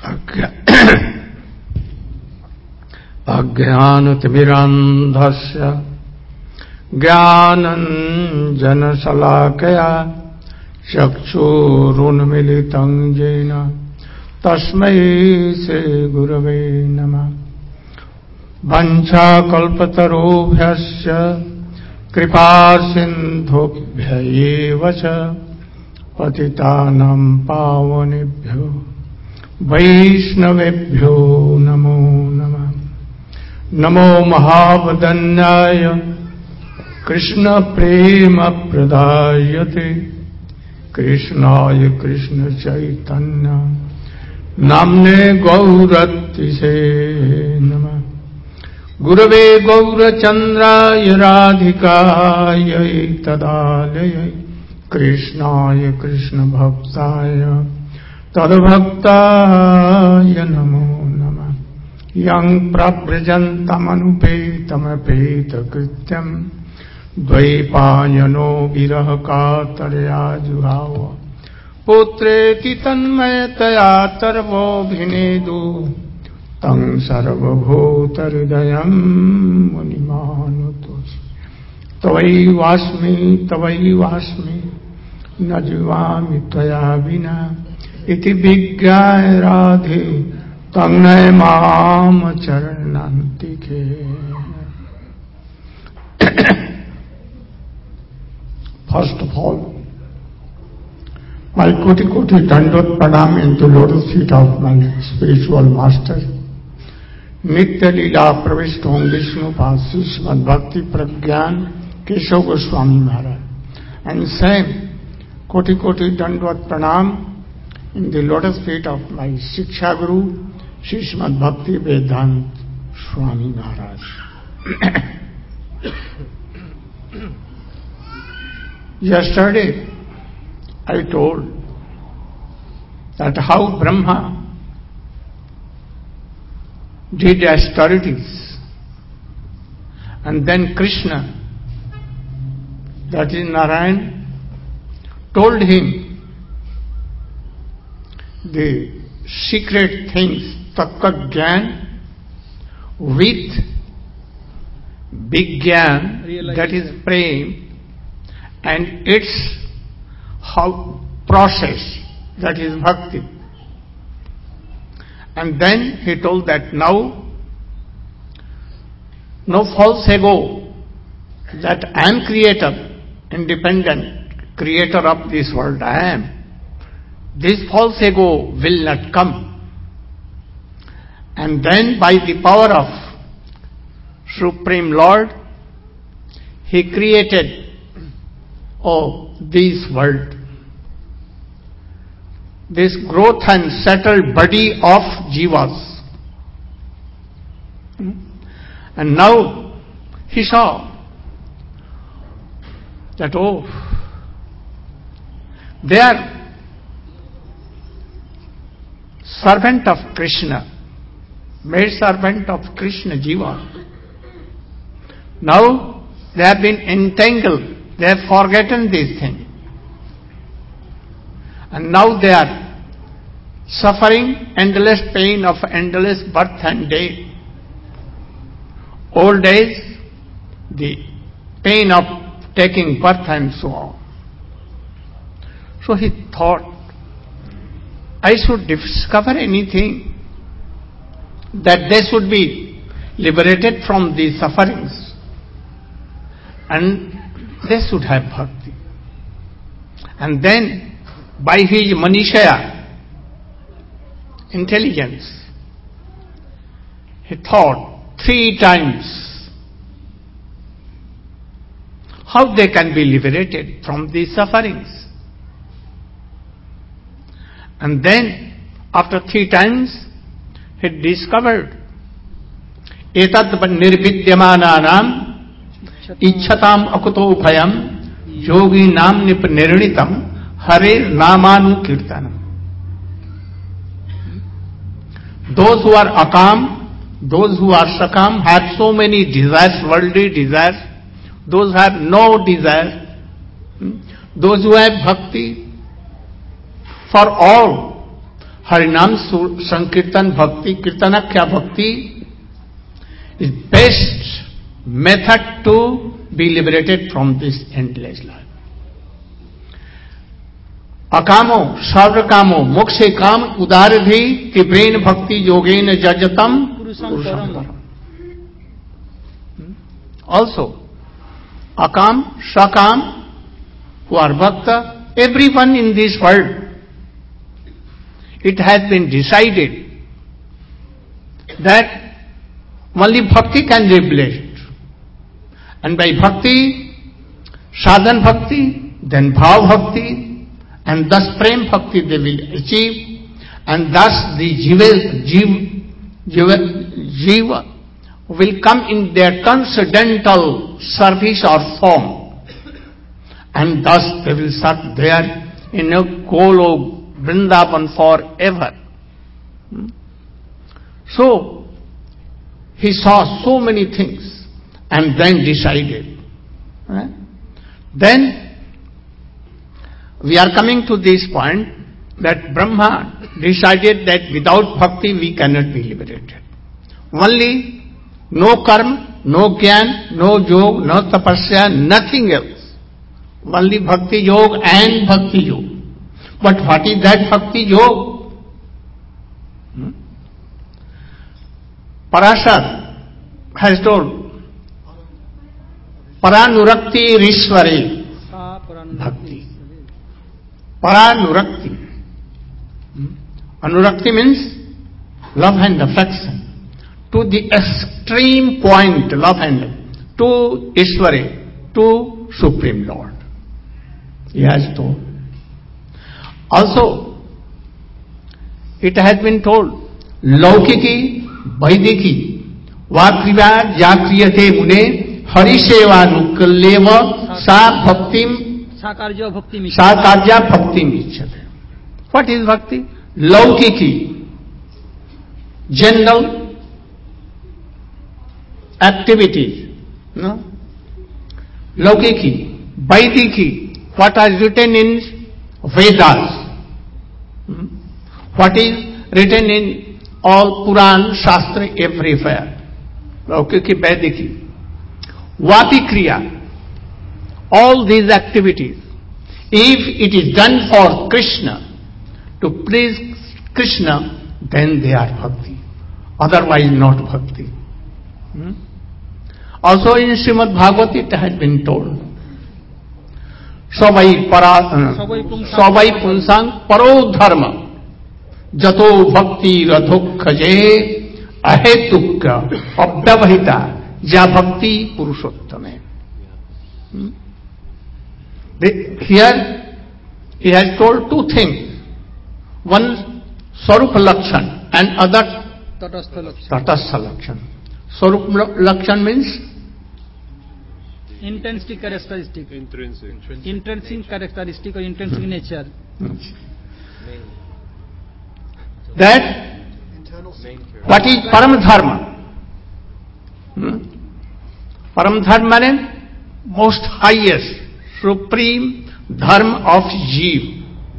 अज्ञानतिमिरान्धस्य ज्ञानञ्जनशलाकया चक्षुरुन्मीलितं येन तस्मै श्रीगुरवे नमः। वञ्चाकल्पतरुभ्यश्च कृपासिन्धुभ्य एव च पतितानां पावनेभ्यो वैष्णवेभ्यो नमो नमः। नमो महावदन्याय कृष्णप्रेमप्रदायते कृष्णाय कृष्णचैतन्य नाम्ने गौरतिसे नमः। गुरवे गौरचन्द्राय राधिकायै तदालयै कृष्णाय कृष्णभक्ताय तद्भक्ताय नमो नमः। यं प्रव्रजन्तमनुपेतमपेतकृत्यं द्वैपायनो विरहकातरया जुहाव पुत्रेति तन्मयतया तर्वोऽभिनेदु तं सर्वभूतहृदयं मुनिमानुतोऽस्मि। तवैवास्मि न जीवामि त्वया विना इति विज्ञाय राधे तन्नय माम चरणान्तिके। First of all, my koti dandot pranam into lotus feet of my spiritual master, Nitya Leela Pravishthong Vishnu Pasi Srimad Bhakti Pragyan Keshav Goswami Maharaj. And same koti dandot pranam in the lotus feet of my Shiksha Guru, Srimad Bhakti Vedant Swami Maharaj. Yesterday, I told that how Brahma did austerities, and then Krishna, that is Narayan, told him the secret things, Tattva Gyan, with Big Gyan, that is Prem, and its how process, that is Bhakti. And then he told that now, no false ego, that I am creator, independent creator of this world, I am. This false ego will not come. And then by the power of Supreme Lord, He created this world, this growth and settled body of jivas. And now he saw that, they are servant of Krishna, made servant of Krishna jiva. Now they have been entangled, they have forgotten this thing. And now they are suffering endless pain of endless birth and death. Old age, the pain of taking birth and so on. So he thought, I should discover anything that they should be liberated from these sufferings and they should have bhakti. And then by his manishaya, intelligence, he thought 3 times how they can be liberated from these sufferings. And then after 3 times he discovered etad nirvidyamananam ichhatam akuto bhayam yogi nam nirnitam hare namanu kirtanam. Those who are akam, those who are sakam have so many desires, worldly desires. Those who have no desire, those who have bhakti, for all Harinam Sankirtan Bhakti, Kirtanakhya Bhakti is best method to be liberated from this endless life. Akamo, Sarvakamo, Mokshe Kam, Udaradhi, Tibrain Bhakti Yogena Jajatam, Purusham Param. Also, Akam, Shakam, who are Bhakta, everyone in this world, it has been decided that only Bhakti can liberate. And by Bhakti, Sadhan Bhakti, then Bhav Bhakti, and thus Prem Bhakti they will achieve, and thus the Jiva will come in their transcendental service or form, and thus they will serve there in a Golo Vrindavan forever. So, he saw so many things and then decided. Right? Then, we are coming to this point that Brahma decided that without bhakti we cannot be liberated. Only no karma, no gyan, no yog, no tapasya, nothing else. Only bhakti yog and bhakti yog. But what is that bhakti yog? Parashar has told, Paranurakti Rishware Bhakti. Paranurakti. Anurakti means love and affection. To the extreme point, love and to Ishware, to Supreme Lord. He has told. Also, it has been told, Laukiki, Vaidiki, Vakriva, Jakriyate Mune, Hariseva Nukaleva, Sa Bhaktim, Sakarja Bhaktim Icchate. What is Bhakti? Laukiki, general activities. No? Laukiki, Vaidiki, what is written in Vedas. What is written in all Puran, Shastra, everywhere. Laukiki, Vaidiki. Vapi Kriya. All these activities, if it is done for Krishna, to please Krishna, then they are bhakti. Otherwise not bhakti. Also in Srimad Bhagavad it has been told, Savai Punsang Paro Dharma Jato Bhakti Radhokhaje Ahetukka Abdavahita Ja Bhakti Purushottame. Here he has told two things. One, Swarup Lakshan, and other Tatastha Lakshan. Swarup Lakshan means intrinsic characteristic. Intrinsic characteristic or intrinsic nature. That what is Param Dharma? Param Dharma means most highest, supreme dharma of Jeev.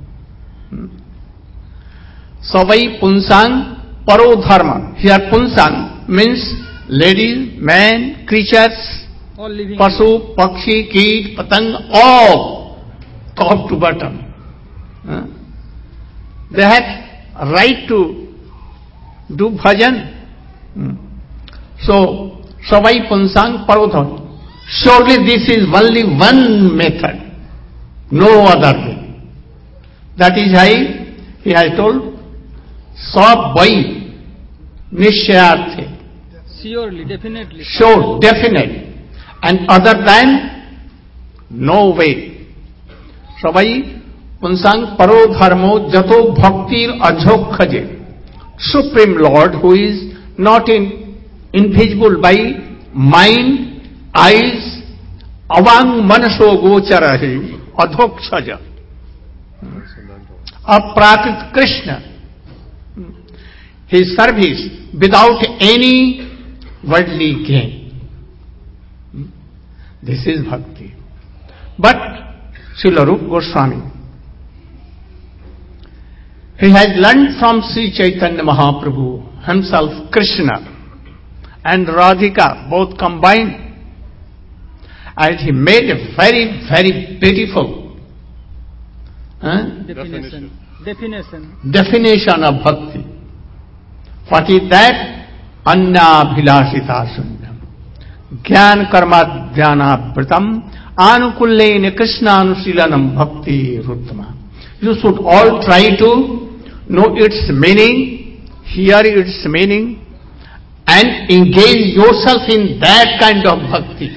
Savai Punsang Paro Dharma. Here Punsang means ladies, men, creatures, all living, Pasu, Pakshi, Keet, Patang, all top to bottom. They have right to do bhajan. So, Savai Punsang Paro Dharma. Surely this is only one method, no other way. That is why he has told, Sab Vai Nishayarthe. Surely, definitely. Sure, definite. And other than, no way. Savai Punsang Paro Dharmo Jato Bhaktir Ajhokhaje. Supreme Lord, who is not invisible by mind, eyes, avang manaso gocharahi, adhokshaja. Aprakrit Krishna. His service without any worldly gain. This is bhakti. But Srila Rupa Goswami, He has learned from Sri Chaitanya Mahaprabhu, himself Krishna and Radhika, both combined. And he made a very, very beautiful definition of bhakti. What is that? Anya bhilasita sunyam. Gyan karma dhyana vritam anukullena krishna anusilanam bhakti ruttama. You should all try to know its meaning, hear its meaning, and engage yourself in that kind of bhakti.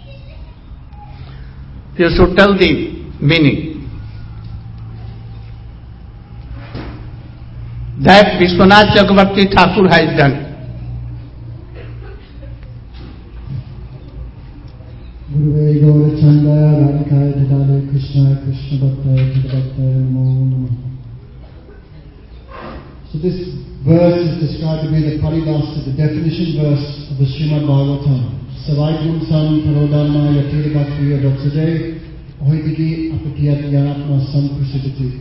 You should tell the meaning. That Vishwanath Chakravarti Thakur has done. Guruvai Gaura Chandaya Radhikaya Jadale Krishna Krishna Bhaktaya Jadabhaktaya Namo Namaha. So this verse is described to be the Kalidasa, the definition verse of the Srimad Bhagavatam. Savaikum Sam Parodharma Yatir Bhakti Adotsade Ahoitiki Apatiyat Yanatma Sam Prasidati.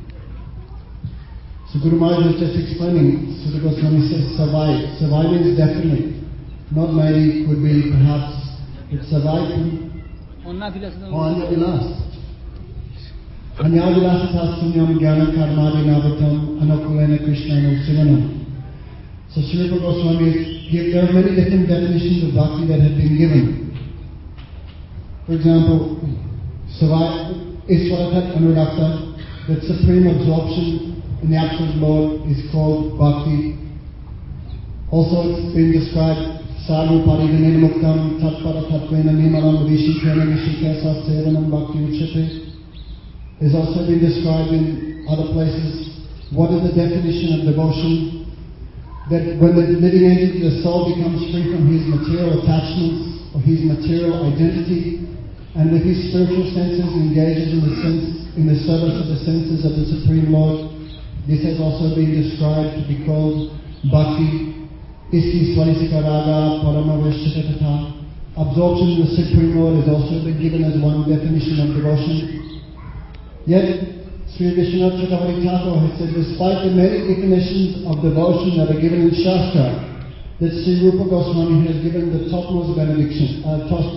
So Guru Maharaj was just explaining, Sutta Goswami says Savai. Savai means definitely, not maybe, could be, perhaps. It's Savaikum or Anya Vilas. Anya Vilas Sunyam Gyana Karmadi Navatam Anukulena Krishna Sivanam. So Sri Rupa Goswami there are many different definitions of bhakti that have been given. For example, Savai Iswaratat Anurakta, that supreme absorption in the absolute Lord is called bhakti. Also it's been described Sadhu Pariganena Muktam Tatpara Tatvena Nimalam Rishikena Rishikesa Sevanam Bhakti Uchate. Is also been described in other places. What is the definition of devotion? That when the living entity, the soul, becomes free from his material attachments or his material identity, and with his spiritual senses engages in the service of the senses of the Supreme Lord. This has also been described to be called bhakti. Isti Swanisika Raga Paramaveshchitata. Absorption in the Supreme Lord has also been given as one definition of devotion. Yet, Sri Vishwanath Chakravarti Thakur has said, despite the many definitions of devotion that are given in Shastra, that Sri Rupa Goswami has given the topmost definition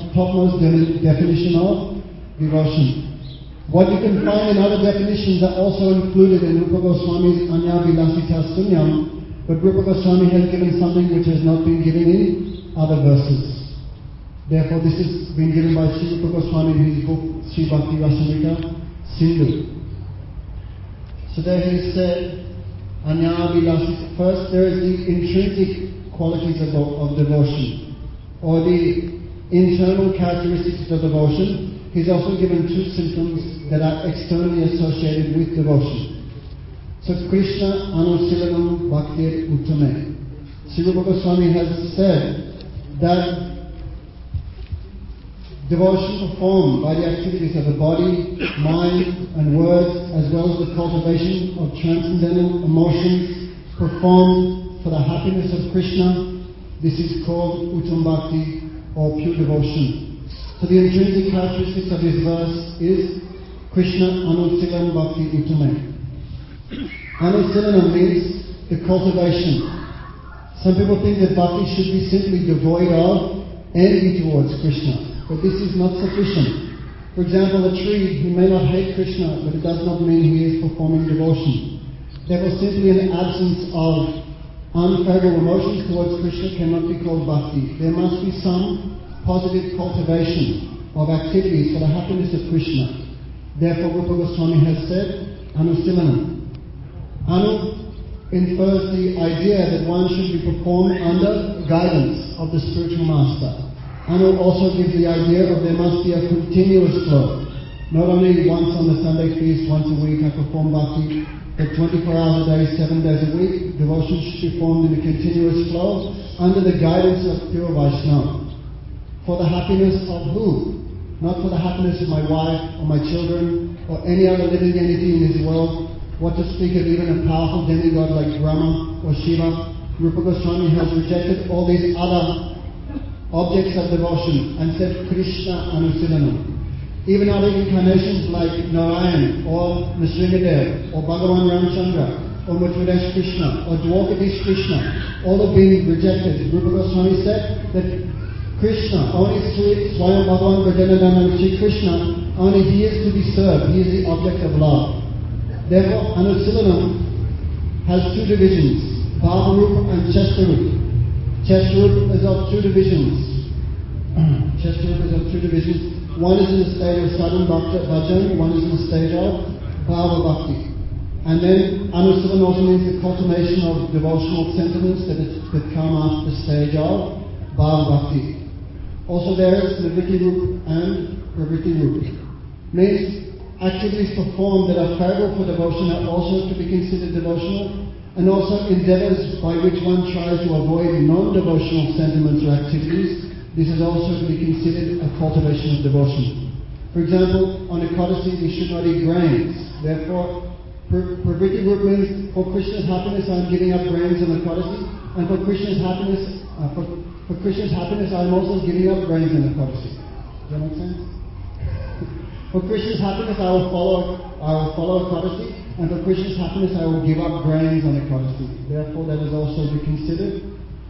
of devotion. What you can find in other definitions are also included in Rupa Goswami's Anya Vilasita Sunyam, but Rupa Goswami has given something which has not been given in other verses. Therefore, this has been given by Sri Rupa Goswami in his book Sri Bhakti Rasamrita Sindhu. So there he said, Anya Vilasita. First, there is the intrinsic qualities of devotion, or the internal characteristics of devotion. He's also given two symptoms that are externally associated with devotion. So Krishna Anusilanam Bhaktir Uttame. Sri Rupa Goswami has said that devotion performed by the activities of the body, mind and words, as well as the cultivation of transcendental emotions performed for the happiness of Krishna, this is called Uttam Bhakti or pure devotion. So the intrinsic characteristics of this verse is Krishna Anusilanam Bhakti Uttame. Anusilanam means the cultivation. Some people think that bhakti should be simply devoid of envy towards Krishna, but this is not sufficient. For example, a tree, he may not hate Krishna, but it does not mean he is performing devotion. Therefore, simply an absence of unfavorable emotions towards Krishna cannot be called bhakti. There must be some positive cultivation of activities for the happiness of Krishna. Therefore, Rupa Goswami has said, Anusilanam. Anu infers the idea that one should be performed under guidance of the spiritual master. Anu also gives the idea of there must be a continuous flow. Not only once on the Sunday feast, once a week I perform bhakti, but 24 hours a day, 7 days a week, devotion should be formed in a continuous flow under the guidance of pure Vaishnava. For the happiness of who? Not for the happiness of my wife or my children or any other living entity in this world. What to speak of even a powerful demigod like Brahma or Shiva. Rupa Goswami has rejected all these other objects of devotion and said Krishna Anusilanam. Even other incarnations like Narayan or Nrsimhadev or Bhagavan Ramchandra, or Mathuresh Krishna, or Dwarkadish Krishna, all have been rejected. Rupa Goswami said that Krishna, only Sri Swayam Bhagavan Brajanandan Sri Krishna, only he is to be served, he is the object of love. Therefore, Anusilanam has two divisions, Bhavarup and Chestarup. Chestarup is of two divisions. One is in the state of sadhan bhajan, one is in the state of bhava bhakti. And then Anusilan also means the cultivation of devotional sentiments that come after the stage of bhava bhakti. Also there is Nivritti Rup and Pravritti Rup. Means activities performed that are favorable for devotion are also to be considered devotional, and also endeavors by which one tries to avoid non-devotional sentiments or activities. This is also to be considered a cultivation of devotion. For example, on Ekadasi we should not eat grains. Therefore, Pravritti Rup means for Krishna's happiness I am giving up grains on Ekadasi, and for Krishna's happiness I am also giving up grains on Ekadasi. Does that make sense? For Krishna's happiness I will follow Ekadasi, and for Krishna's happiness I will give up grains on Ekadasi. Therefore, that is also to be considered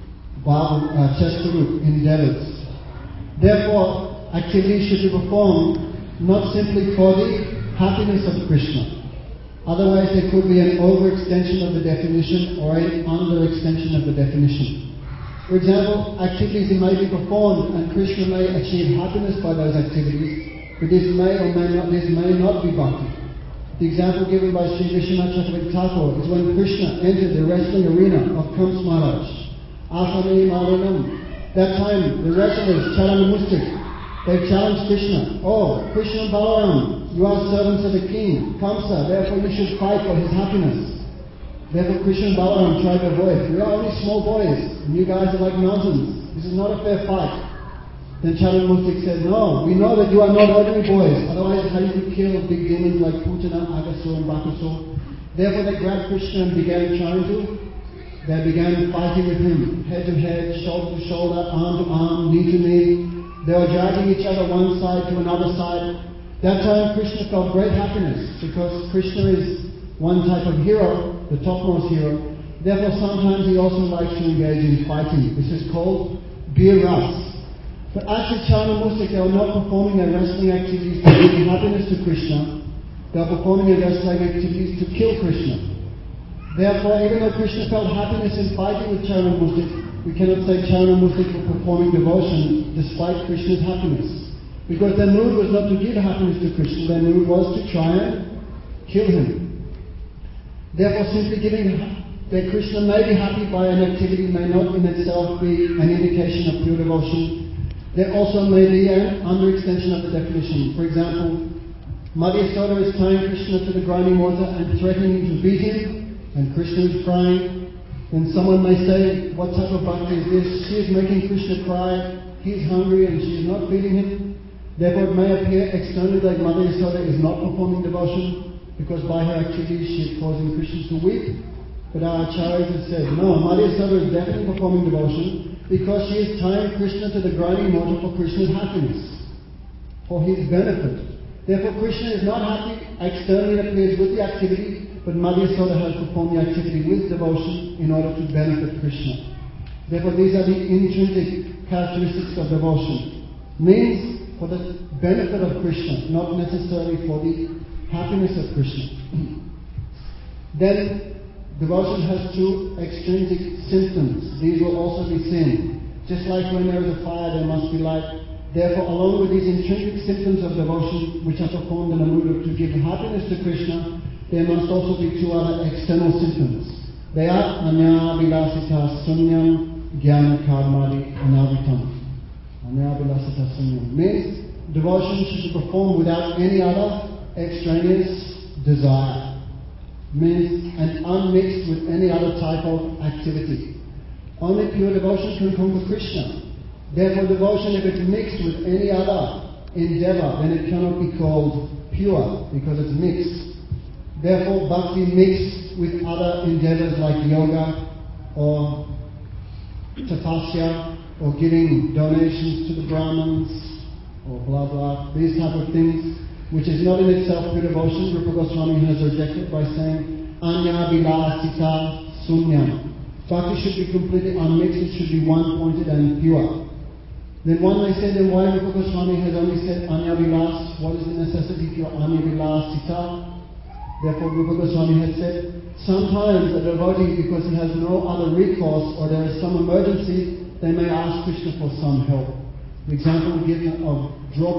Chestarup, endeavors. Therefore, activities should be performed not simply for the happiness of Krishna. Otherwise, there could be an overextension of the definition or an underextension of the definition. For example, activities may be performed and Krishna may achieve happiness by those activities, but this may not be bhakti. The example given by Sri Vishwanath Chakravarti Thakur is when Krishna entered the wrestling arena of Kams Maharaj. Asami Marinam. That time, the wrestlers, Charan Mustik, they challenged Krishna. Oh, Krishna and Balaram, you are servants of the king, Kamsa, therefore you should fight for his happiness. Therefore Krishna and Balaram tried to avoid. We are only small boys, and you guys are like mountains. This is not a fair fight. Then Charan Mustik said, no, we know that you are not ordinary boys, otherwise how you could kill big demons like Putana, Agasur, and Bakasur. Therefore they grabbed Krishna and They began fighting with him, head to head, shoulder to shoulder, arm to arm, knee to knee. They were dragging each other one side to another side. That time Krishna felt great happiness because Krishna is one type of hero, the topmost hero. Therefore sometimes he also likes to engage in fighting. This is called Bir Ras. But actually Charan Mustik, they were not performing their wrestling activities to bring happiness to Krishna. They were performing their wrestling activities to kill Krishna. Therefore, even though Krishna felt happiness in fighting with Charan Mustik, we cannot say Charan Mustik were performing devotion despite Krishna's happiness. Because their mood was not to give happiness to Krishna, their mood was to try and kill him. Therefore, simply giving that Krishna may be happy by an activity may not in itself be an indication of pure devotion. There also may be an underextension of the definition. For example, Madhya Soda is tying Krishna to the grinding water and threatening to beat him, and Krishna is crying, then someone may say, what type of bhakti is this? She is making Krishna cry, he is hungry and she is not feeding him. Therefore it may appear externally that Mother Yasoda is not performing devotion, because by her activities she is causing Krishna to weep. But our acharyas have said, no, Mother Yasoda is definitely performing devotion, because she is tying Krishna to the grinding water for Krishna's happiness, for his benefit. Therefore Krishna is not happy, externally it appears with the activity, but Madhya Soda has performed the activity with devotion in order to benefit Krishna. Therefore these are the intrinsic characteristics of devotion. Means for the benefit of Krishna, not necessarily for the happiness of Krishna. Then devotion has two extrinsic symptoms. These will also be seen. Just like when there is a fire, there must be light. Therefore, along with these intrinsic symptoms of devotion, which are performed in a mood to give happiness to Krishna, there must also be two other external symptoms. They are Anya Vilasita Sunyam Jnana Karmadi Anavitam. Anya Vilasita Sunyam means devotion should be performed without any other extraneous desire. Means and unmixed with any other type of activity. Only pure devotion can come to Krishna. Therefore devotion, if it's mixed with any other endeavor, then it cannot be called pure, because it's mixed. Therefore bhakti mixed with other endeavors like yoga or tapasya or giving donations to the Brahmins or blah blah, these type of things, which is not in itself pure devotion, Rupa Goswami has rejected by saying anya vilasita sunyam. Bhakti should be completely unmixed, it should be one-pointed and pure. Then one may say, then why Rupa Goswami has only said anya vilas? What is the necessity for anya vilasita? Therefore Rupa Goswami had said, sometimes a devotee, because he has no other recourse or there is some emergency, they may ask Krishna for some help. The example given of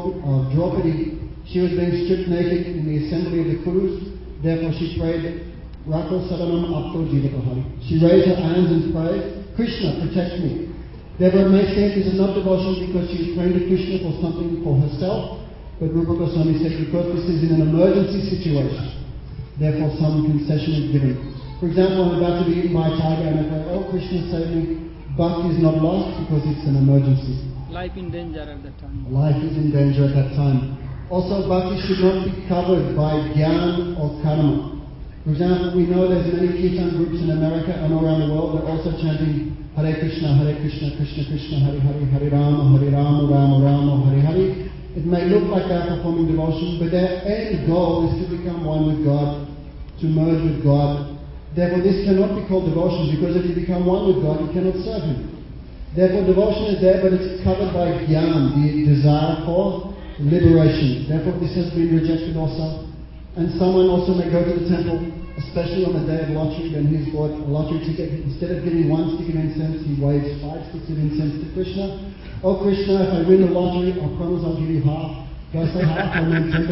Draupadi, she was being stripped naked in the assembly of the Kurus, therefore she prayed, Rako Saranam Apto Jivakahari. She raised her hands and prayed, Krishna, protect me. Therefore it may seem this is not devotion because she is praying to Krishna for something for herself, but Rupa Goswami said because this is in an emergency situation, therefore some concession is given. For example, I'm about to be eaten by a tiger and I pray, oh Krishna save me, Bhakti is not lost because it's an emergency. Life in danger at that time. Life is in danger at that time. Also, Bhakti should not be covered by Gyan or Karma. For example, we know there's many Kirtan groups in America and around the world. They're also chanting Hare Krishna, Krishna Krishna, Hare Hare, Hare Rama, Rama Rama, Hare Hare. It may look like they're performing devotion, but their end goal is to become one with God, to merge with God. Therefore, this cannot be called devotion, because if you become one with God, you cannot serve Him. Therefore, devotion is there, but it's covered by Gyan, the desire for liberation. Therefore, this has been rejected also. And someone also may go to the temple, especially on the day of lottery, when he's bought a lottery ticket. Instead of giving 1 stick of incense, he waves 5 sticks of incense to Krishna. Oh Krishna, if I win the lottery, I promise I'll give you half. Do I say half? I mean 10%.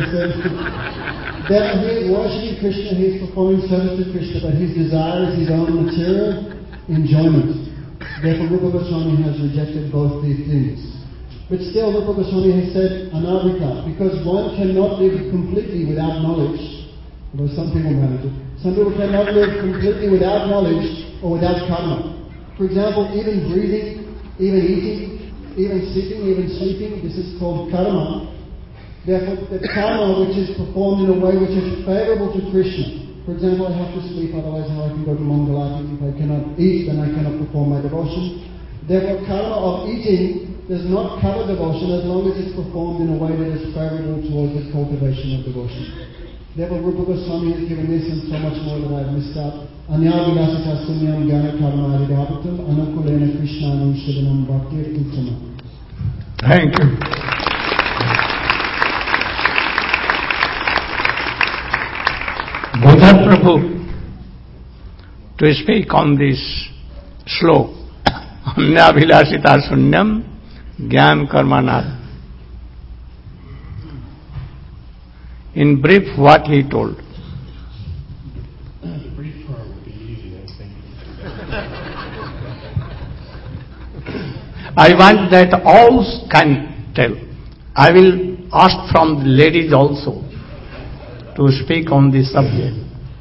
Therefore, he is worshipping Krishna, he is performing service to Krishna, but his desire is his own material enjoyment. Therefore, Rupa Goswami has rejected both these things. But still, Rupa Goswami has said anavika, because one cannot live completely without knowledge. Although some people manage it. Some people cannot live completely without knowledge or without karma. For example, even breathing, even eating, even sitting, even sleeping, this is called karma. Therefore, the karma which is performed in a way which is favorable to Krishna. For example, I have to sleep, otherwise how I can go to Mangalati? If I cannot eat, then I cannot perform my devotion. Therefore, karma of eating does not cover devotion as long as it's performed in a way that is favorable towards the cultivation of devotion. Therefore, Rupa Goswami has given this and so much more that I have missed out. Anya vilasita sunyam gyana karma aridhapatam anukulena krishna anushadhanam bhaktir uttama. Thank you. Bodha Prabhu, to speak on this slok, Anya vilasita sunyam Gyan Karmanat. In brief, what he told. The brief part would be easy, I think. I want that all can tell. I will ask from the ladies also to speak on this subject.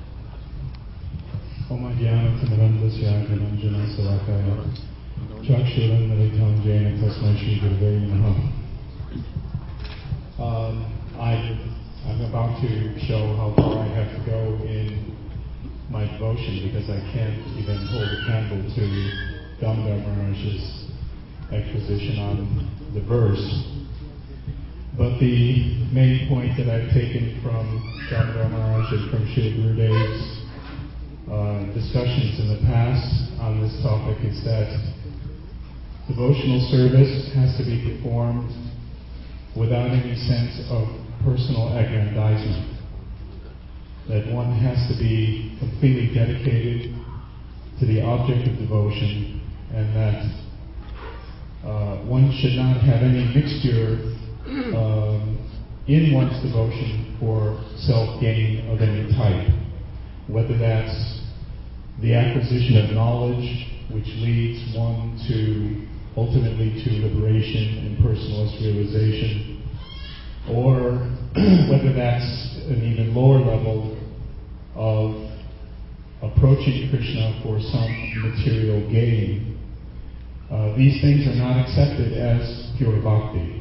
I'm about to show how far I have to go in my devotion, because I can't even hold a candle to Damodar Maharaj's exposition on the verse. But the main point that I've taken from Damodar Maharaj and from Srila Gurudev's discussions in the past on this topic is that devotional service has to be performed without any sense of personal aggrandizement. That one has to be completely dedicated to the object of devotion, and that one should not have any mixture in one's devotion for self-gain of any type. Whether that's the acquisition of knowledge, which leads one to ultimately to liberation and personalist realization, or whether that's an even lower level of approaching Krishna for some material gain. These things are not accepted as pure bhakti.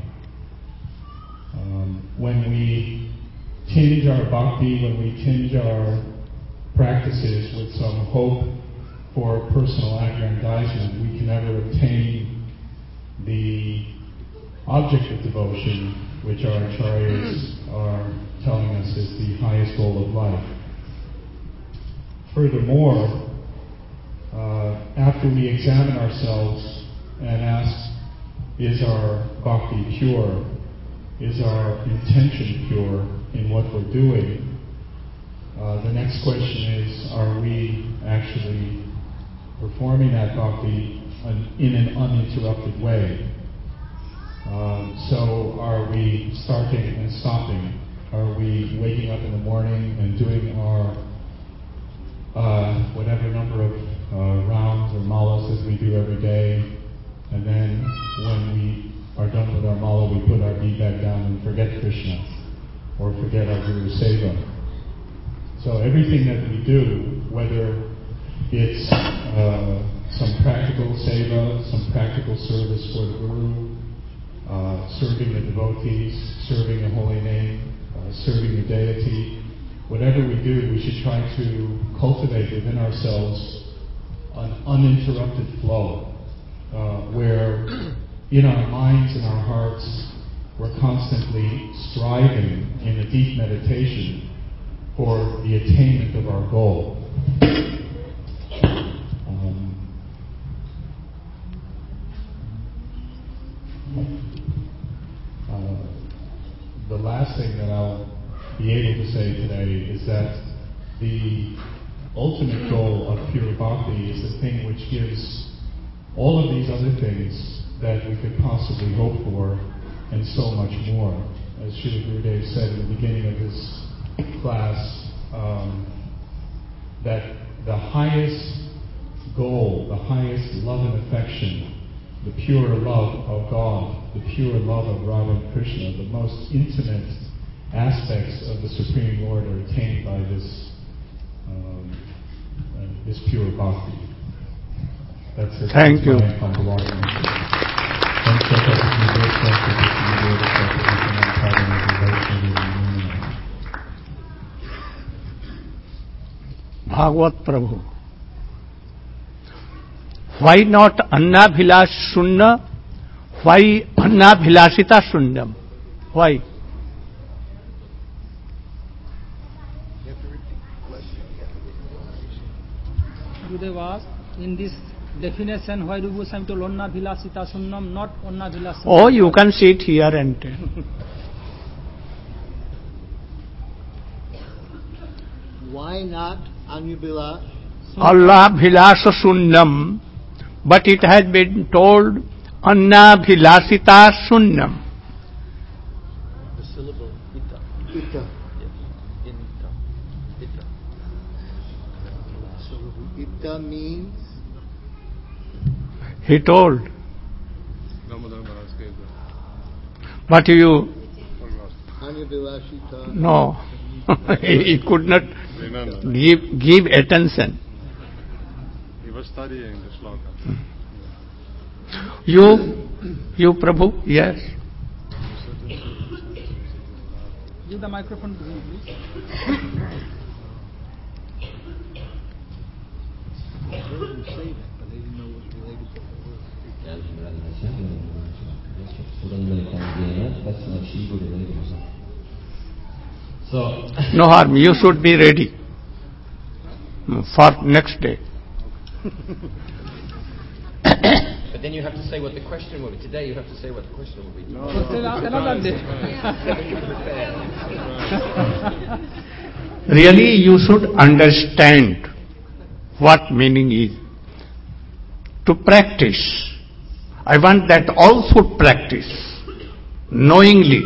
When we tinge our bhakti, when we tinge our practices with some hope for personal aggrandizement, we can never obtain the object of devotion, which our acharyas are telling us is the highest goal of life. Furthermore, after we examine ourselves and ask, is our bhakti pure? Is our intention pure in what we're doing? The next question is, are we actually performing that bhakti in an uninterrupted way? So are we starting and stopping? Are we waking up in the morning and doing our whatever number of rounds or malas as we do every day, and then when we are done with our mala, we put our bead back down and forget Krishna, or forget our Guru Seva. So everything that we do, whether it's some practical seva, some practical service for the Guru, serving the devotees, serving the holy name, serving the deity, whatever we do, we should try to cultivate within ourselves an uninterrupted flow, where in our minds and our hearts we're constantly striving in a deep meditation for the attainment of our goal. The last thing that I'll be able to say today is that the ultimate goal of pure bhakti is the thing which gives all of these other things that we could possibly hope for, and so much more. As Srila Gurudev said in the beginning of this class, that the highest goal, the highest love and affection, the pure love of God, the pure love of Radha and Krishna, the most intimate aspects of the Supreme Lord are attained by this pure bhakti. That's it. Thank you. Bhagavad Prabhu. Why not Annabhilash Sunna? Why Annabhilasita Sunyam? Why? Gurudev asked, in this definition, why Rubu Swami told Onna Bhilasita Sunnam, not Onna Bhilasita? Oh, you can sit here and tell. Why not Anubila? Allah Bhilasa Sunyam, but it has been told Anna Bhilasita Sunyam. The syllable ita. Ita. Yes. Ita. So Ita means? He told. But you... Anubila. No. He could not give attention. He was studying the sloka. You Prabhu, yes. Give the microphone to him, please. I heard him say that, but I didn't know it was related to the word. So, no harm, you should be ready for next day. but then you have to say what the question will be. Today you have to say what the question will be. Another day. Really, you should understand what meaning is. To practice. I want that all should practice knowingly.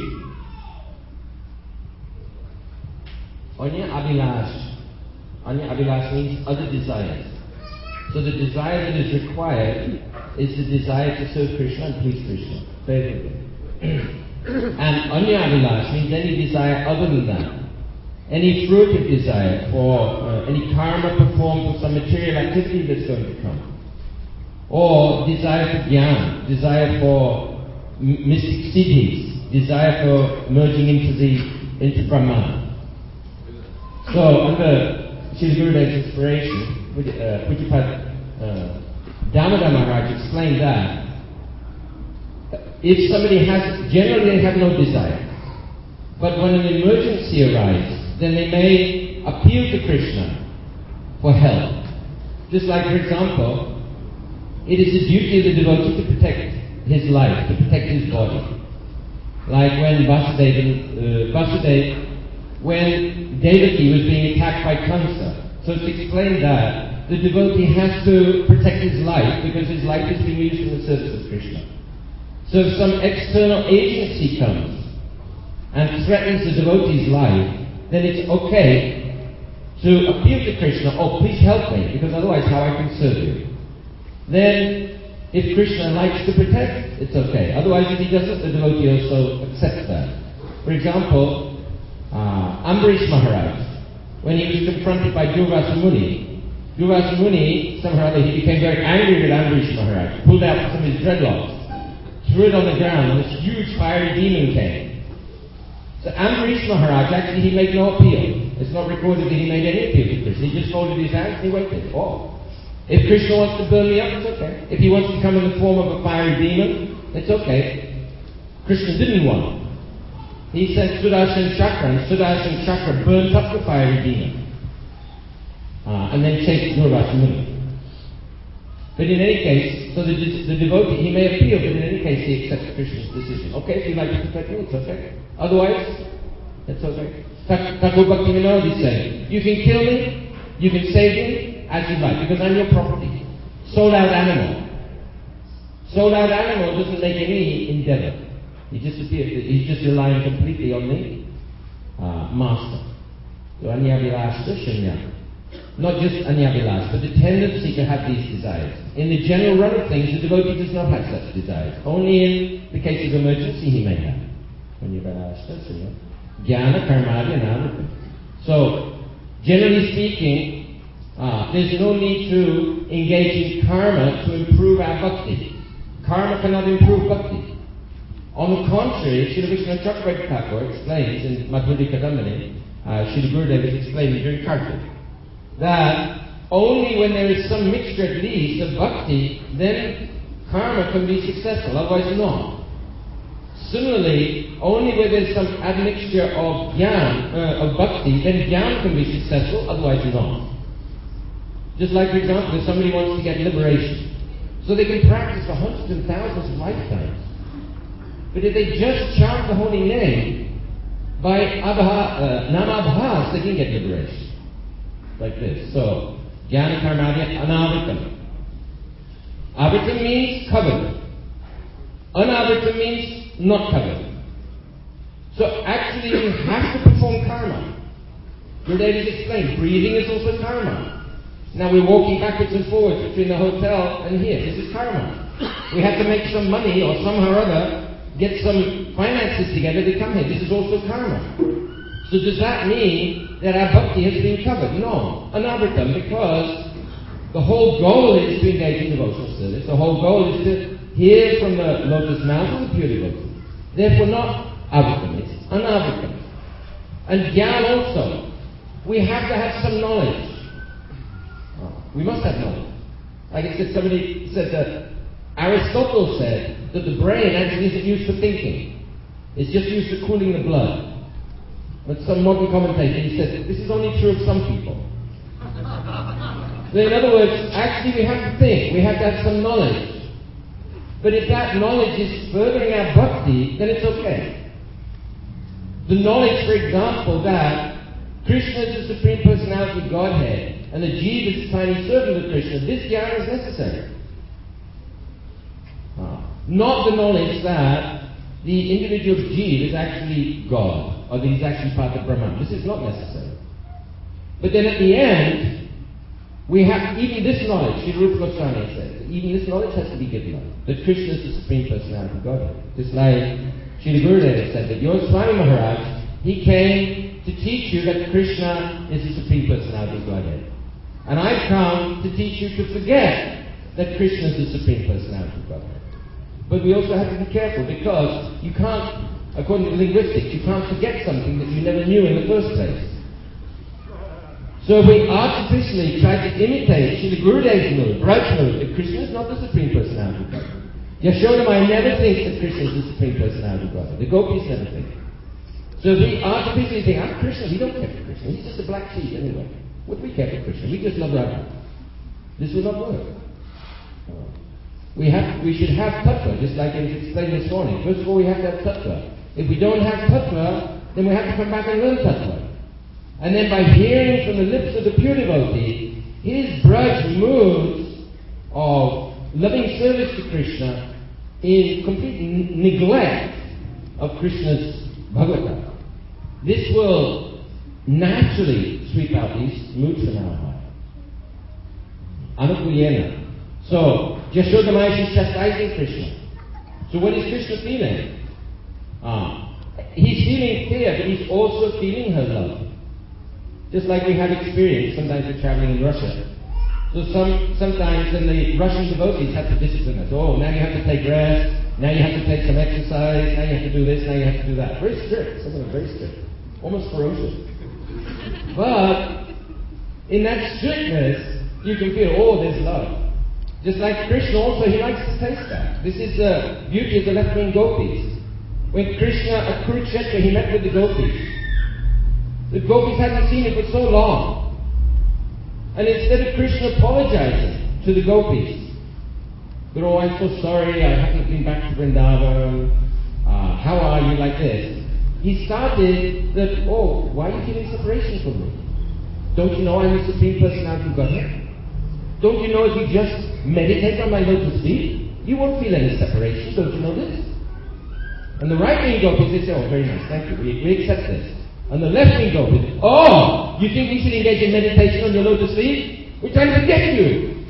Anya Abhilash means other desires. So the desire that is required is the desire to serve Krishna and please Krishna favorably. And Anya Abhilash means any desire other than that. Any fruitive desire for any karma performed for some material activity that's going to come. Or desire for jnana, desire for mystic siddhis, desire for merging into Brahman. So under Srila Gurudev's inspiration, Pujapad Damodar Maharaj explained that if somebody generally they have no desire, but when an emergency arises, then they may appeal to Krishna for help. Just like, for example, it is the duty of the devotee to protect his life, to protect his body. Like when when Devaki was being attacked by Kamsa. So to explain that, the devotee has to protect his life because his life is being used in the service of Krishna. So if some external agency comes and threatens the devotee's life, then it's okay to appeal to Krishna, oh, please help me, because otherwise how I can serve you. Then, if Krishna likes to protect, it's okay. Otherwise, if he doesn't, the devotee also accepts that. For example, Ambarish Maharaj, when he was confronted by Durvasa Muni, somehow he became very angry with Ambarish Maharaj, pulled out some of his dreadlocks, threw it on the ground, and this huge fiery demon came. So Ambarish Maharaj, actually, he made no appeal. It's not recorded that he made any appeal to Krishna. He just folded his hands and he waited. Oh, if Krishna wants to burn me up, it's okay. If he wants to come in the form of a fiery demon, it's okay. Krishna didn't want. He sent Sudarshan Chakra, and Sudarshan Chakra burnt up the fiery demon. And then chased Durvasa Muni. But in any case, so the devotee, he may appeal, but in any case he accepts Krishna's decision. Okay, if you like to protect me, it's okay. Otherwise, it's okay. Thakur Bhaktivinoda is saying, you can kill me, you can save me, as you like, because I'm your property. Sold out animal. Sold out animal doesn't make any endeavor. He's just relying completely on the master. So Anyavilasa Shunya. Not just Anyavilasa, but the tendency to have these desires. In the general run of things, the devotee does not have such desires. Only in the case of emergency he may have. Anyavilasa Shunya. Jnana, Karmadi, and Anartha. So, generally speaking, there's no need to engage in karma to improve our bhakti. Karma cannot improve bhakti. On the contrary, Srila Vishnu Chakravarti Thakur explains in Madhurya Kadambini, Srila Gurudev is explaining during Kartik, that only when there is some mixture at least of bhakti, then karma can be successful, otherwise not. Similarly, only where there's some admixture of jnana, of bhakti, then jnana can be successful, otherwise not. Just like, for example, if somebody wants to get liberation, so they can practice for hundreds and thousands of lifetimes. But if they just chant the holy name, by namabhas, they can get liberation. Like this. So, jnana karmadya anavritam. Avritam means covered. Anavritam means not covered. So actually you have to perform karma. Gurudev has explained, breathing is also karma. Now we're walking backwards and forwards between the hotel and here. This is karma. We have to make some money or somehow or other get some finances together to come here. This is also karma. So does that mean that our bhakti has been covered? No. Anavritam, because the whole goal is to engage in devotional service. The whole goal is to hear from the lotus mouth of the pure devotee. Therefore not avritam, it's anavritam. And jnana also. We have to have some knowledge. We must have knowledge. Like it said, somebody said that Aristotle said that the brain actually isn't used for thinking. It's just used for cooling the blood. But some modern commentator, he said, this is only true of some people. So in other words, actually we have to think. We have to have some knowledge. But if that knowledge is furthering our bhakti, then it's okay. The knowledge, for example, that Krishna is the Supreme Personality of Godhead, and the Jiva is a tiny servant of Krishna, this jnana is necessary. Not the knowledge that the individual Jiva is actually God, or that he's actually part of Brahman. This is not necessary. But then at the end, we have even this knowledge, Sri Rupa Goswami says, even this knowledge has to be given up, that Krishna is the Supreme Personality of Godhead. Just like Sri Gurudev said that your Swami Maharaj, he came to teach you that Krishna is the Supreme Personality of Godhead. And I've come to teach you to forget that Krishna is the Supreme Personality of Godhead. But we also have to be careful because you can't, according to linguistics, you can't forget something that you never knew in the first place. So if we artificially try to imitate Srila Gurudev's mood, Raj's mood, that Krishna is not the Supreme Personality of Godhead. Yashodamai never thinks that Krishna is the Supreme Personality of Godhead. The gopis never think. So if we artificially think, I'm Krishna, we don't care for Krishna. He's just a black sheep anyway. What do we care for Krishna? We just love Radha. This will not work. We should have tattva, just like it was explained this morning. First of all, we have to have tattva. If we don't have tattva, then we have to come back and learn tattva. And then by hearing from the lips of the pure devotee, his Braj moods of loving service to Krishna in complete neglect of Krishna's Bhagavata. This will naturally sweep out these moods from our heart. Anukulyena. So, Yashoda Maya is chastising Krishna. So what is Krishna feeling? He's feeling fear, but he's also feeling her love. Just like we have experience, sometimes we're traveling in Russia. So sometimes then the Russian devotees have to discipline us. Oh, now you have to take rest, now you have to take some exercise, now you have to do this, now you have to do that. Very strict, some of them very strict. Almost ferocious. But in that strictness, you can feel, oh, there's love. Just like Krishna also, he likes to taste that. This is the beauty of the left-wing gopis. When Krishna at Kurukshetra, he met with the gopis. The gopis hadn't seen him for so long. And instead of Krishna apologizing to the gopis, that, oh, I'm so sorry, I haven't been back to Vrindavan, how are you, like this, he started that, oh, why are you feeling separation from me? Don't you know I'm the Supreme Personality of Godhead? Don't you know if you just meditate on my lotus feet, you won't feel any separation? Don't you know this? And the right-wing gopis, they say, oh, very nice, thank you, we accept this. And the left-wing gopis, oh, you think we should engage in meditation on your lotus feet? We're trying to get you.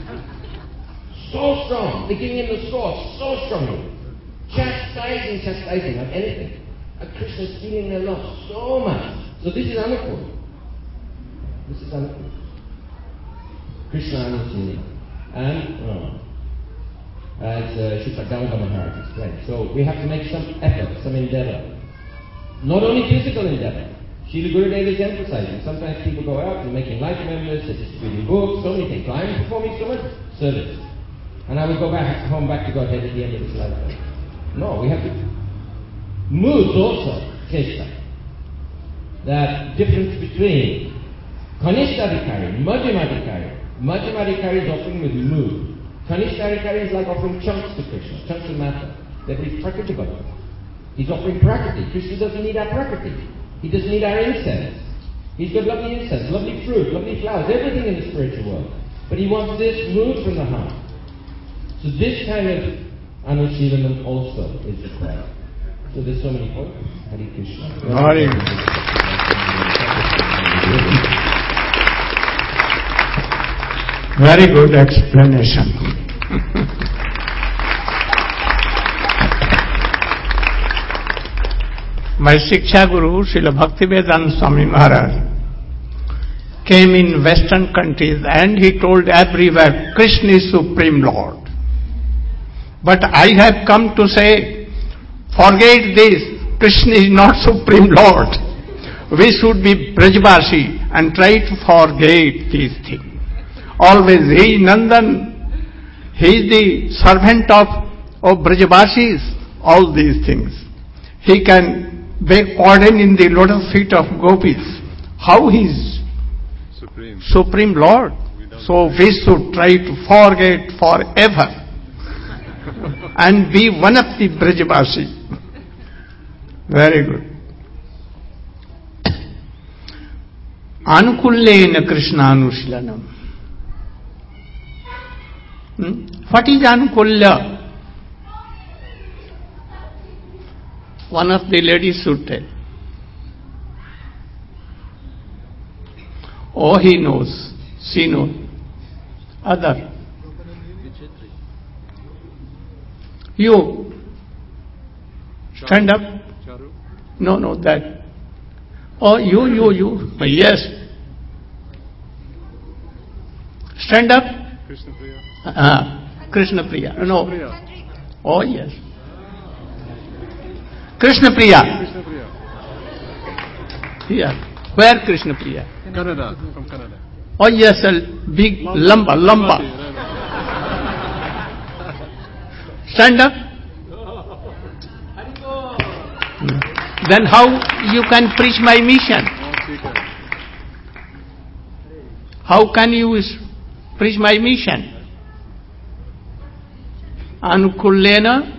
So strong, they're giving him the sword so strongly. Chastising like anything. And Krishna's feeling their love so much. So this is Anukul. This is Anukul. Krishna Anukul. And, as Srila Damodar Maharaj explained. So we have to make some effort, some endeavor. Not only physical endeavor. Srila Gurudev is emphasizing. Sometimes people go out, they're making life members, they're distributing books, so many things. I'm performing so much service. And I will go home back to Godhead at the end of this lifetime. No, we have to. Moods also, Krishna. That difference between Kanishta-adhikari, Madhyama-adhikari. Madhyama-adhikari is offering with mood. Kanishta-adhikari is like offering chunks to Krishna, chunks of matter. That is Prakriti Bhagavan. He's offering Prakriti. Krishna doesn't need our Prakriti. He doesn't need our incense. He's got lovely incense, lovely fruit, lovely flowers, everything in the spiritual world. But he wants this mood from the heart. So this kind of Anushilanam also is required. So there's so many points. Hare Krishna. Hare. Very good explanation. My Shiksha Guru, Srila Bhaktivedanta Swami Maharaj, came in Western countries and he told everywhere, Krishna is Supreme Lord. But I have come to say, forget this, Krishna is not Supreme Lord. We should be Brajvasi and try to forget these things. Always, he is Nandan, he is the servant of Brajvasis, all these things. He can beg pardon in the lotus feet of gopis. How he is Supreme Lord? So we should try to forget forever and be one of the Brajvasi. Very good. Anukullena Krishna Anushilanam. What is Anukulya? One of the ladies should tell. Oh, he knows. She knows. Other. You. Stand up. No, that. Oh, you. Yes. Stand up. Krishna Priya. Krishna Priya. No. Oh, yes. Krishna Priya. Krishna Priya. Here. Where Krishna Priya? Canada, from Canada. Oh yes, a big lamba. Stand up. Then how you can preach my mission? How can you preach my mission? Anukullena?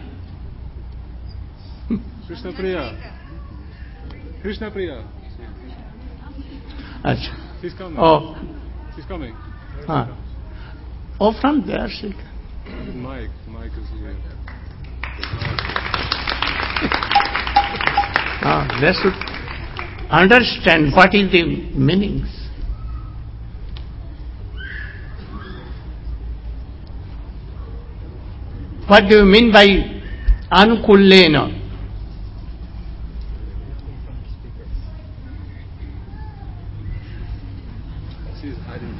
Krishna Priya. Krishna Priya. Achha. She's coming. Oh. She's coming. Oh, from there she can. Mike is here. They should understand what is the meanings. What do you mean by anukullena? She's hiding.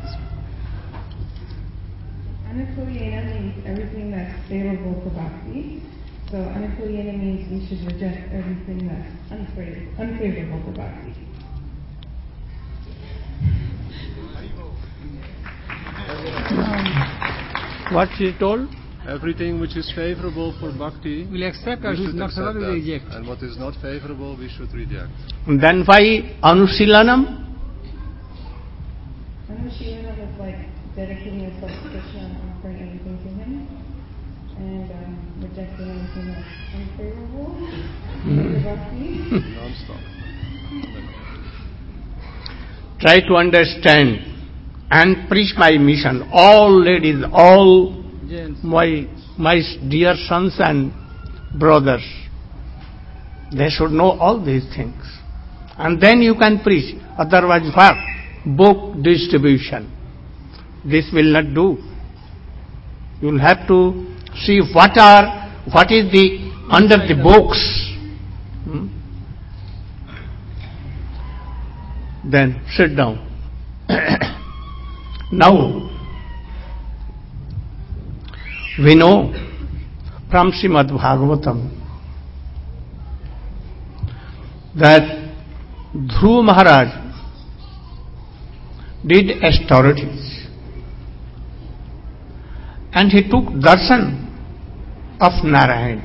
Anukullena means everything that's favorable to bhakti. So anukullena means we should reject everything that's unfavorable to bhakti. What she told? Everything which is favorable for bhakti, Will accept or we should not accept favorable, that. reject. And what is not favorable, we should reject. Then why anusilanam? Anushilana is like dedicating yourself to Krishna and offering everything to him, and rejecting everything that's unfavorable to bhakti. Non-stop. Try to understand and preach my mission. All ladies, all Gents. my dear sons and brothers, they should know all these things. And then you can preach. Otherwise what? Book distribution. This will not do. You will have to see what is the under the books. Then sit down. Now, we know from Srimad Bhagavatam that Dhruva Maharaj did austerities and he took darshan of Narayan.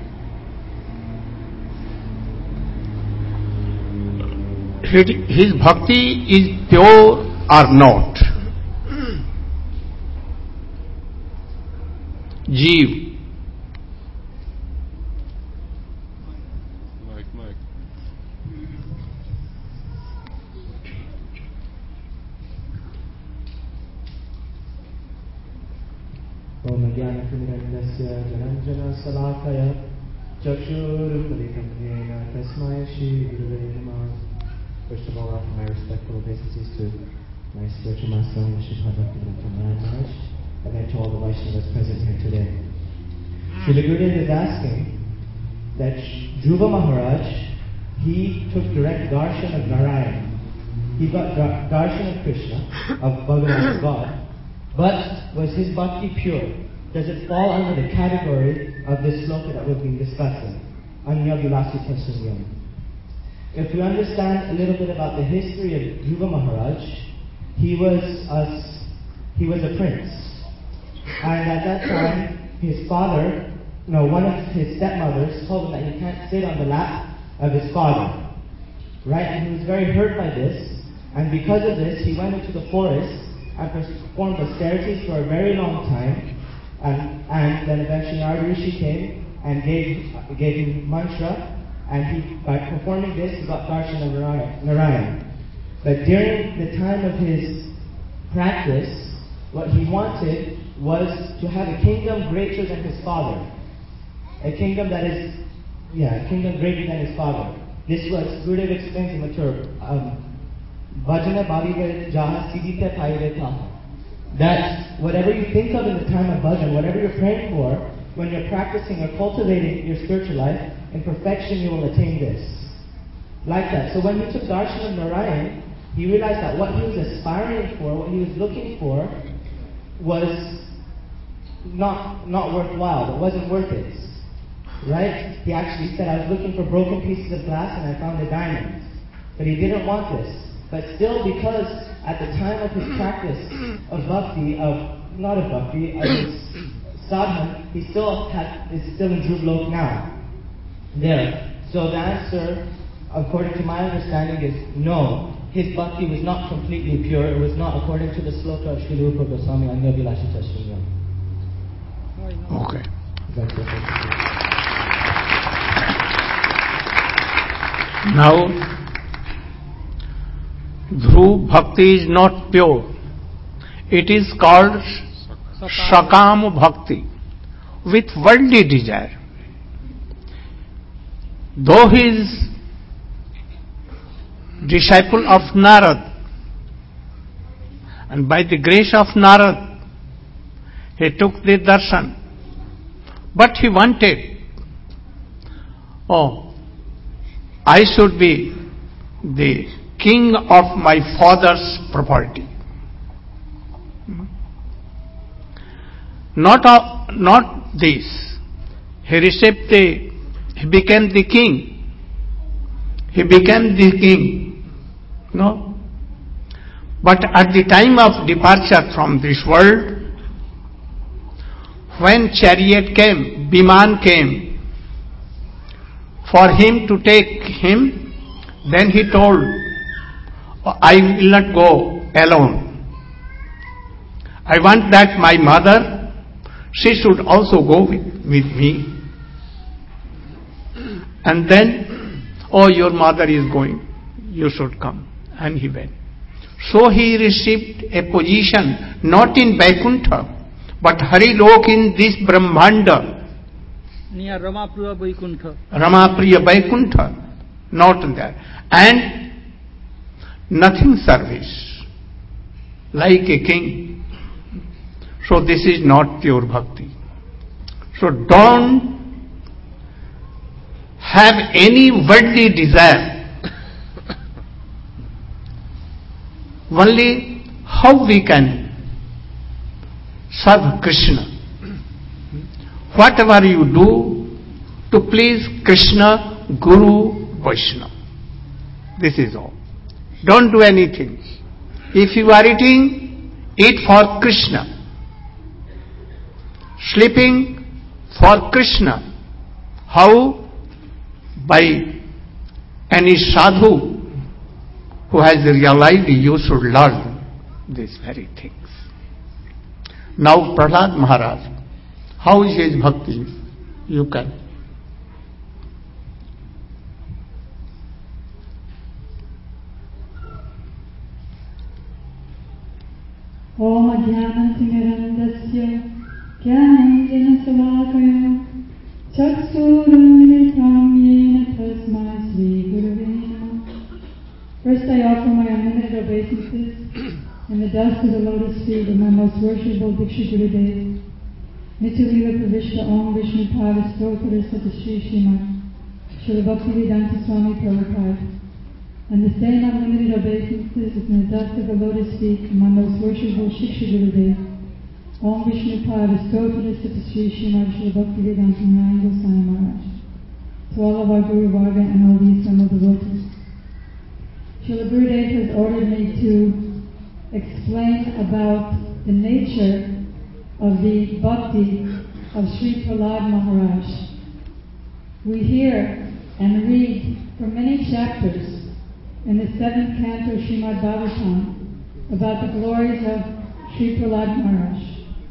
His bhakti is pure or not? Jeev. Mike. Om Jnana-timirandasya Jananjana-salakaya Chakshurumalikamyena Tasmai Shri Gurave Namah. First of all, I offer my respectful obeisances to my spiritual master, Mr. Bhaktivinoda Maharaj, and then to all the Vaishnavas present here today. Srila Gurudev is asking that Dhruva Maharaj, he took direct darshan of Narayan. He got darshan of Krishna, of Bhagavan, God, but was his bhakti pure? Does it fall under the category of this sloka that we've been discussing? Anya Vilasita Sunyam. If we understand a little bit about the history of Dhruva Maharaj, he was a prince. And at that time, his father, one of his stepmothers told him that he can't sit on the lap of his father. Right? And he was very hurt by this. And because of this, he went into the forest and performed austerities for a very long time. And then eventually Narada Rishi came and gave him mantra. And by performing this, he got darshan of Narayan. But during the time of his practice, what he wanted was to have a kingdom greater than his father. A kingdom a kingdom greater than his father. This was, Gurudev explains in Mathur, Bhajana Bhavive Jaha Siddhite Paire Taha. That whatever you think of in the time of bhajan, whatever you're praying for, when you're practicing or cultivating your spiritual life, in perfection you will attain this. Like that. So when he took darshan of Narayan, he realized that what he was aspiring for, what he was looking for, was not worthwhile. It wasn't worth it. Right? He actually said, I was looking for broken pieces of glass and I found a diamond. But he didn't want this. But still, because at the time of his practice of bhakti, of his sadhana, he is still in Dhruva Lok now. There. So the answer, according to my understanding, is no. his bhakti was not completely pure. It was not according to the sloka of Srila Rupa Goswami Anyavilashita Shriyam. Okay. Now, Dhruv Bhakti is not pure. It is called Sakam Bhakti, with worldly desire. Though he is disciple of Narad, and by the grace of Narad, he took the darshan, but he wanted, I should be the king of my father's property. Not this. He became the king. He became the king. No? But at the time of departure from this world, when chariot came, Biman came, for him to take him, then he told, I will not go alone. I want that my mother, she should also go with me. And then, your mother is going, you should come. And he went. So he received a position, not in Vaikuntha, but Harilok in this Brahmanda. Near Ramapriya Vaikuntha. Ramapriya Vaikuntha, not there. And nothing service, like a king. So this is not pure bhakti. So don't have any worldly desire. Only how we can serve Krishna. Whatever you do to please Krishna, Guru, Vaishnava. This is all. Don't do anything. If you are eating, eat for Krishna. Sleeping for Krishna. How? By any sadhu who has realized you should learn these very things. Now Prahlad Maharaj, how is his bhakti? You can. Om Ajnanatinarandasya Jnananjana Salakaya Chaksurunilitam Yena Tasmai Sri Gurave Namah. First I offer my unlimited obeisances in the dust of the lotus feet of my most worshipful Diksha Gurudev, Nityalila Pravishta Om Vishnu Pada Stotra Sata Shri Srimad Srila Bhaktivedanta Swami Prabhupada, and the same unlimited obeisances is in the dust of the lotus feet of my most worshipful Shiksha Gurudev, Om Vishnu Pada Stotra Sata Shri Srimad Srila Bhaktivedanta Narayan Goswami Maharaj. To all of our Guru Varga and all the assembled devotees, Srila Gurudev has ordered me to explain about the nature of the bhakti of Sri Prahlad Maharaj. We hear and read for many chapters in the 7th canto of Srimad Bhagavatam about the glories of Sri Prahlad Maharaj.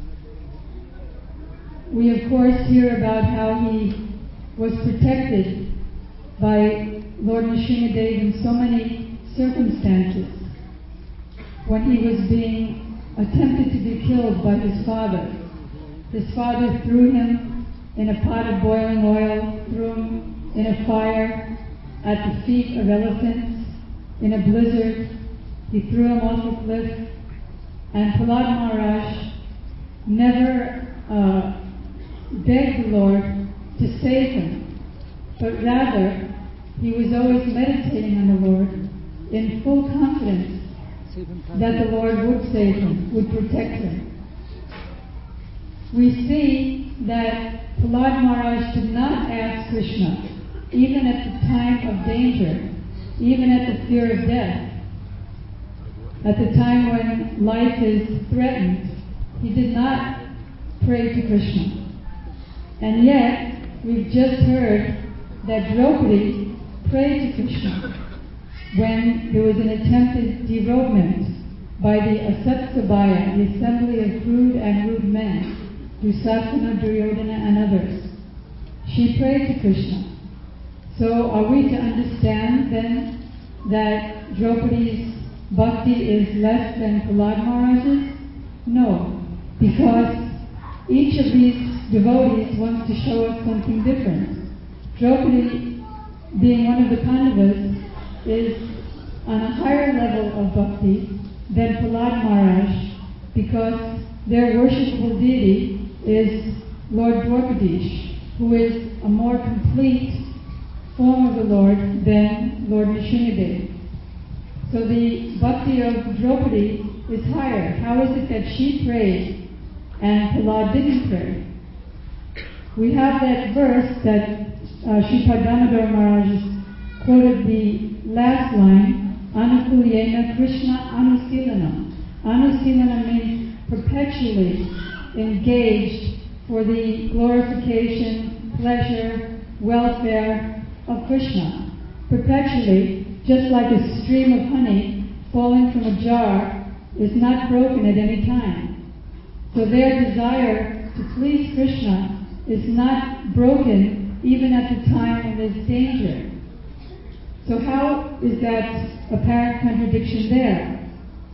We of course hear about how he was protected by Lord Nrsimhadev in so many circumstances. When he was being attempted to be killed by his father threw him in a pot of boiling oil, threw him in a fire, at the feet of elephants, in a blizzard. He threw him off a cliff. And Prahlad Maharaj never begged the Lord to save him, but rather he was always meditating on the Lord in full confidence that the Lord would save him, would protect him. We see that Prahlad Maharaj did not ask Krishna, even at the time of danger, even at the fear of death. At the time when life is threatened, he did not pray to Krishna. And yet, we've just heard that Draupadi prayed to Krishna. when there was an attempted derobement by the Asatsabhaya, the assembly of crude and rude men, Dusasana, Duryodhana, and others. She prayed to Krishna. So are we to understand then that Draupadi's bhakti is less than Prahlad Maharaj's? No, because each of these devotees wants to show us something different. Draupadi, being one of the Pandavas, is on a higher level of bhakti than Prahlad Maharaj, because their worshipful deity is Lord Dwarkadish, who is a more complete form of the Lord than Lord Nrsimhadev. So the bhakti of Draupadi is higher. How is it that she prayed and Prahlad didn't pray? We have that verse that Sripad Damodar Maharaj quoted the last line, Anukulyena Krishna Anusilanam. Anusilanam means perpetually engaged for the glorification, pleasure, welfare of Krishna. Perpetually, just like a stream of honey falling from a jar is not broken at any time. So their desire to please Krishna is not broken even at the time when there's danger. So how is that apparent contradiction there?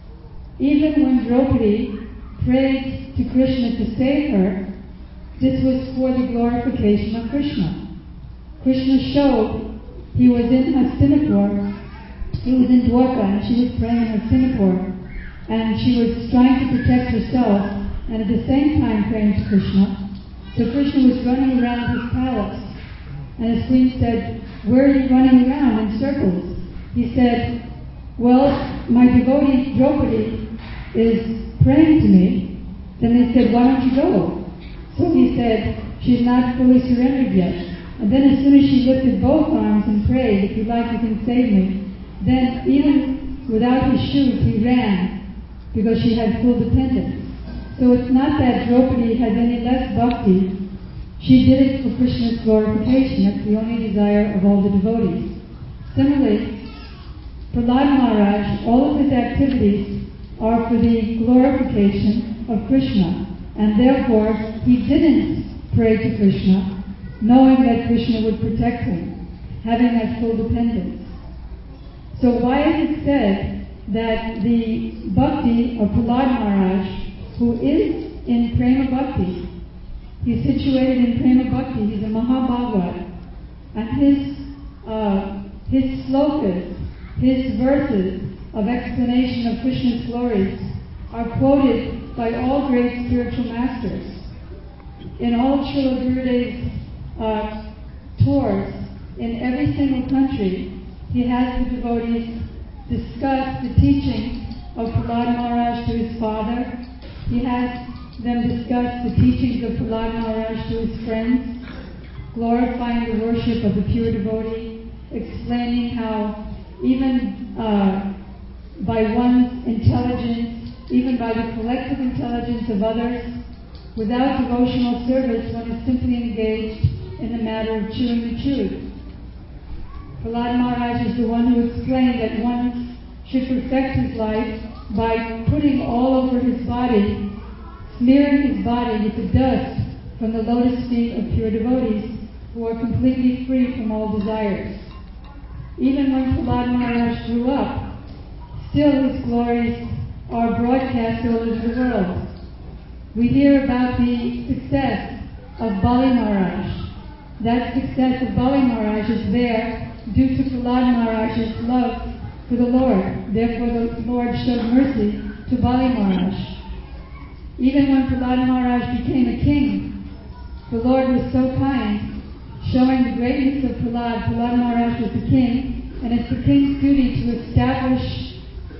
Even when Draupadi prayed to Krishna to save her, this was for the glorification of Krishna. Krishna showed he was in Hastinapur, he was in Dwarka, and she was praying in Hastinapur, and she was trying to protect herself and at the same time praying to Krishna. So Krishna was running around his palace, and his queen said, "Where are you running around in circles?" He said, "Well, my devotee Draupadi is praying to me." Then they said, "Why don't you go?" So he said, "She's not fully surrendered yet." And then as soon as she lifted both arms and prayed, "If you like, you can save me," then even without his shoes, he ran, because she had full dependence. So it's not that Draupadi has any less bhakti. She did it for Krishna's glorification. That's the only desire of all the devotees. Similarly, Prahlad Maharaj, all of his activities are for the glorification of Krishna, and therefore he didn't pray to Krishna, knowing that Krishna would protect him, having that full dependence. So why is it said that the bhakti of Prahlad Maharaj, who is in Prema Bhakti, he's situated in Prema Bhakti, he's a Mahabhagavad, and his slokas, his verses of explanation of Krishna's glories are quoted by all great spiritual masters. In all of Srila Gurudev's tours, in every single country, he has the devotees discuss the teaching of Prahlad Maharaj to his father. He has them discuss the teachings of Prahlad Maharaj to his friends, glorifying the worship of the pure devotee, explaining how even by one's intelligence, even by the collective intelligence of others, without devotional service, one is simply engaged in the matter of chewing the chewed. Prahlad Maharaj is the one who explained that one should perfect his life by putting all over his body, smearing his body with the dust from the lotus feet of pure devotees who are completely free from all desires. Even when Prahlad Maharaj grew up, still his glories are broadcast all over the world. We hear about the success of Bali Maharaj. That success of Bali Maharaj is there due to Prahlad Maharaj's love for the Lord. Therefore the Lord showed mercy to Bali Maharaj. Even when Prahlad Maharaj became a king, the Lord was so kind, showing the greatness of Prahlad. Prahlad Maharaj was the king, and it's the king's duty to establish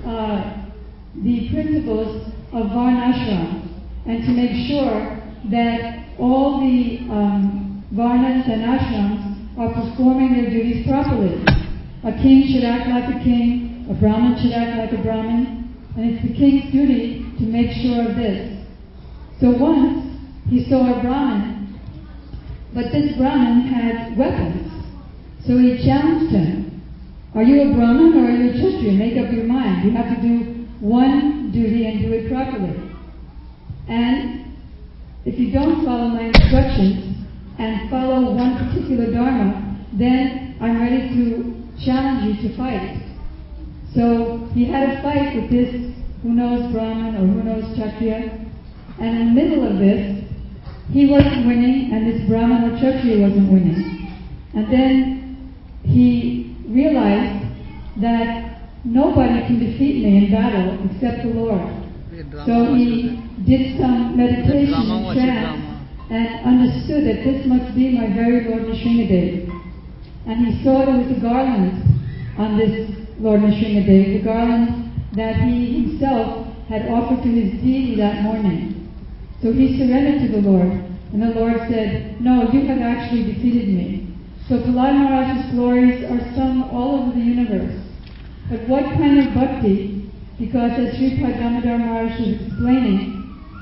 the principles of Varnashram and to make sure that all the Varnas and ashrams are performing their duties properly. A king should act like a king, a Brahmin should act like a Brahmin, and it's the king's duty to make sure of this. So once he saw a Brahmin, but this Brahmin had weapons. So he challenged him. Are you a Brahmin or are you a Kshatriya? Make up your mind. You have to do one duty and do it properly. And if you don't follow my instructions and follow one particular dharma, then I'm ready to challenge you to fight. So he had a fight with this who knows Brahmin or who knows Kshatriya, and in the middle of this, he wasn't winning and this Brahmin or Kshatriya wasn't winning. And then he realized that nobody can defeat me in battle except the Lord. So he did some meditation and trance and understood that this must be my very Lord Nrsingadev. And he saw there was a garland on this Lord Nrsingadev, the garland that he himself had offered to his deity that morning. So he surrendered to the Lord, and the Lord said, "No, you have actually defeated me." So Prahlad Maharaj's glories are sung all over the universe. But what kind of bhakti? Because as Sripad Damodar Maharaj is explaining,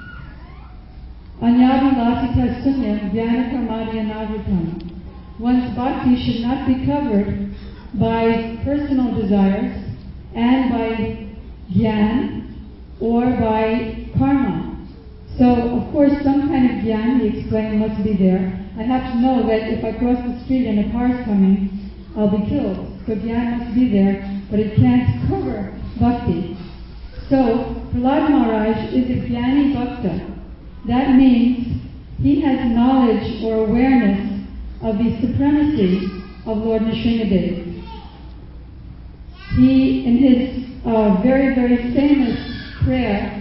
Anyabhilasita sunyam jnana karmadi anavritam. One's bhakti should not be covered by personal desires and by jnana or by karma. So, of course, some kind of jnana, he explained, must be there. I have to know that if I cross the street and a car is coming, I'll be killed. So jnana must be there, but it can't cover bhakti. So, Prahlad Maharaj is a jnani bhakta. That means he has knowledge or awareness of the supremacy of Lord Nrsingadev. He, in his very, very famous prayer,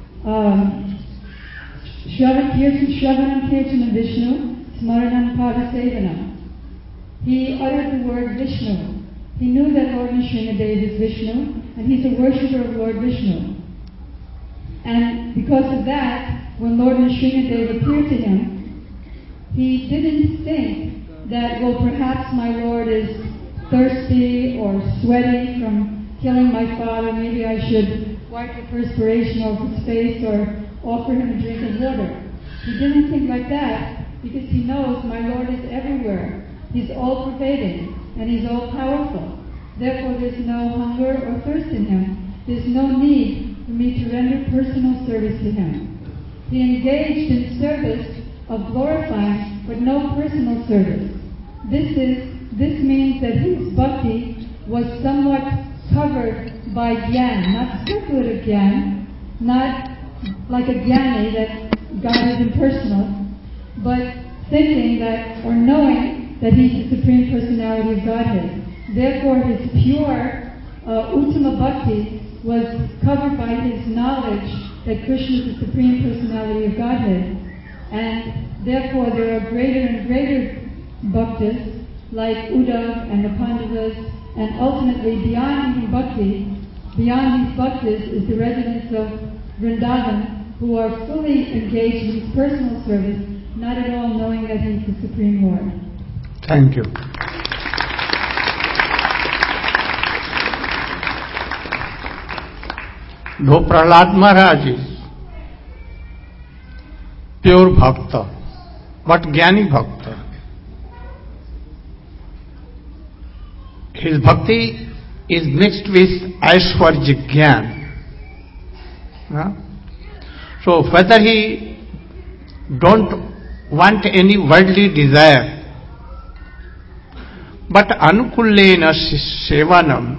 Shravanam Kirtanam Vishnu, Smaranam Padasevanam. He uttered the word Vishnu. He knew that Lord Nrsingadev is Vishnu, and he's a worshipper of Lord Vishnu. And because of that, when Lord Nrsingadev appeared to him, he didn't think that, well, perhaps my Lord is thirsty or sweaty from killing my father, maybe I should wipe the perspiration off his face or offer him a drink of water. He didn't think like that because he knows my Lord is everywhere. He's all-pervading and he's all-powerful. Therefore, there's no hunger or thirst in him. There's no need for me to render personal service to him. He engaged in service of glorifying, but no personal service. This means that his bhakti was somewhat covered by jnana, not speculative jnana, not like a jnani that God is impersonal, but thinking that, or knowing that he's the Supreme Personality of Godhead. Therefore, his pure Uttama Bhakti was covered by his knowledge that Krishna is the Supreme Personality of Godhead. And therefore, there are greater and greater bhaktas like Uddhav and the Pandavas, and ultimately beyond even bhakti, beyond these bhaktas is the residents of Vrindavan who are fully engaged in his personal service, not at all knowing that he is the Supreme Lord. Thank you. Though Prahlad Maharaj is pure bhakta, but jnani bhakta, his bhakti is mixed with Aishwarya Jnana. So whether he don't want any worldly desire, but anukullena sevanam,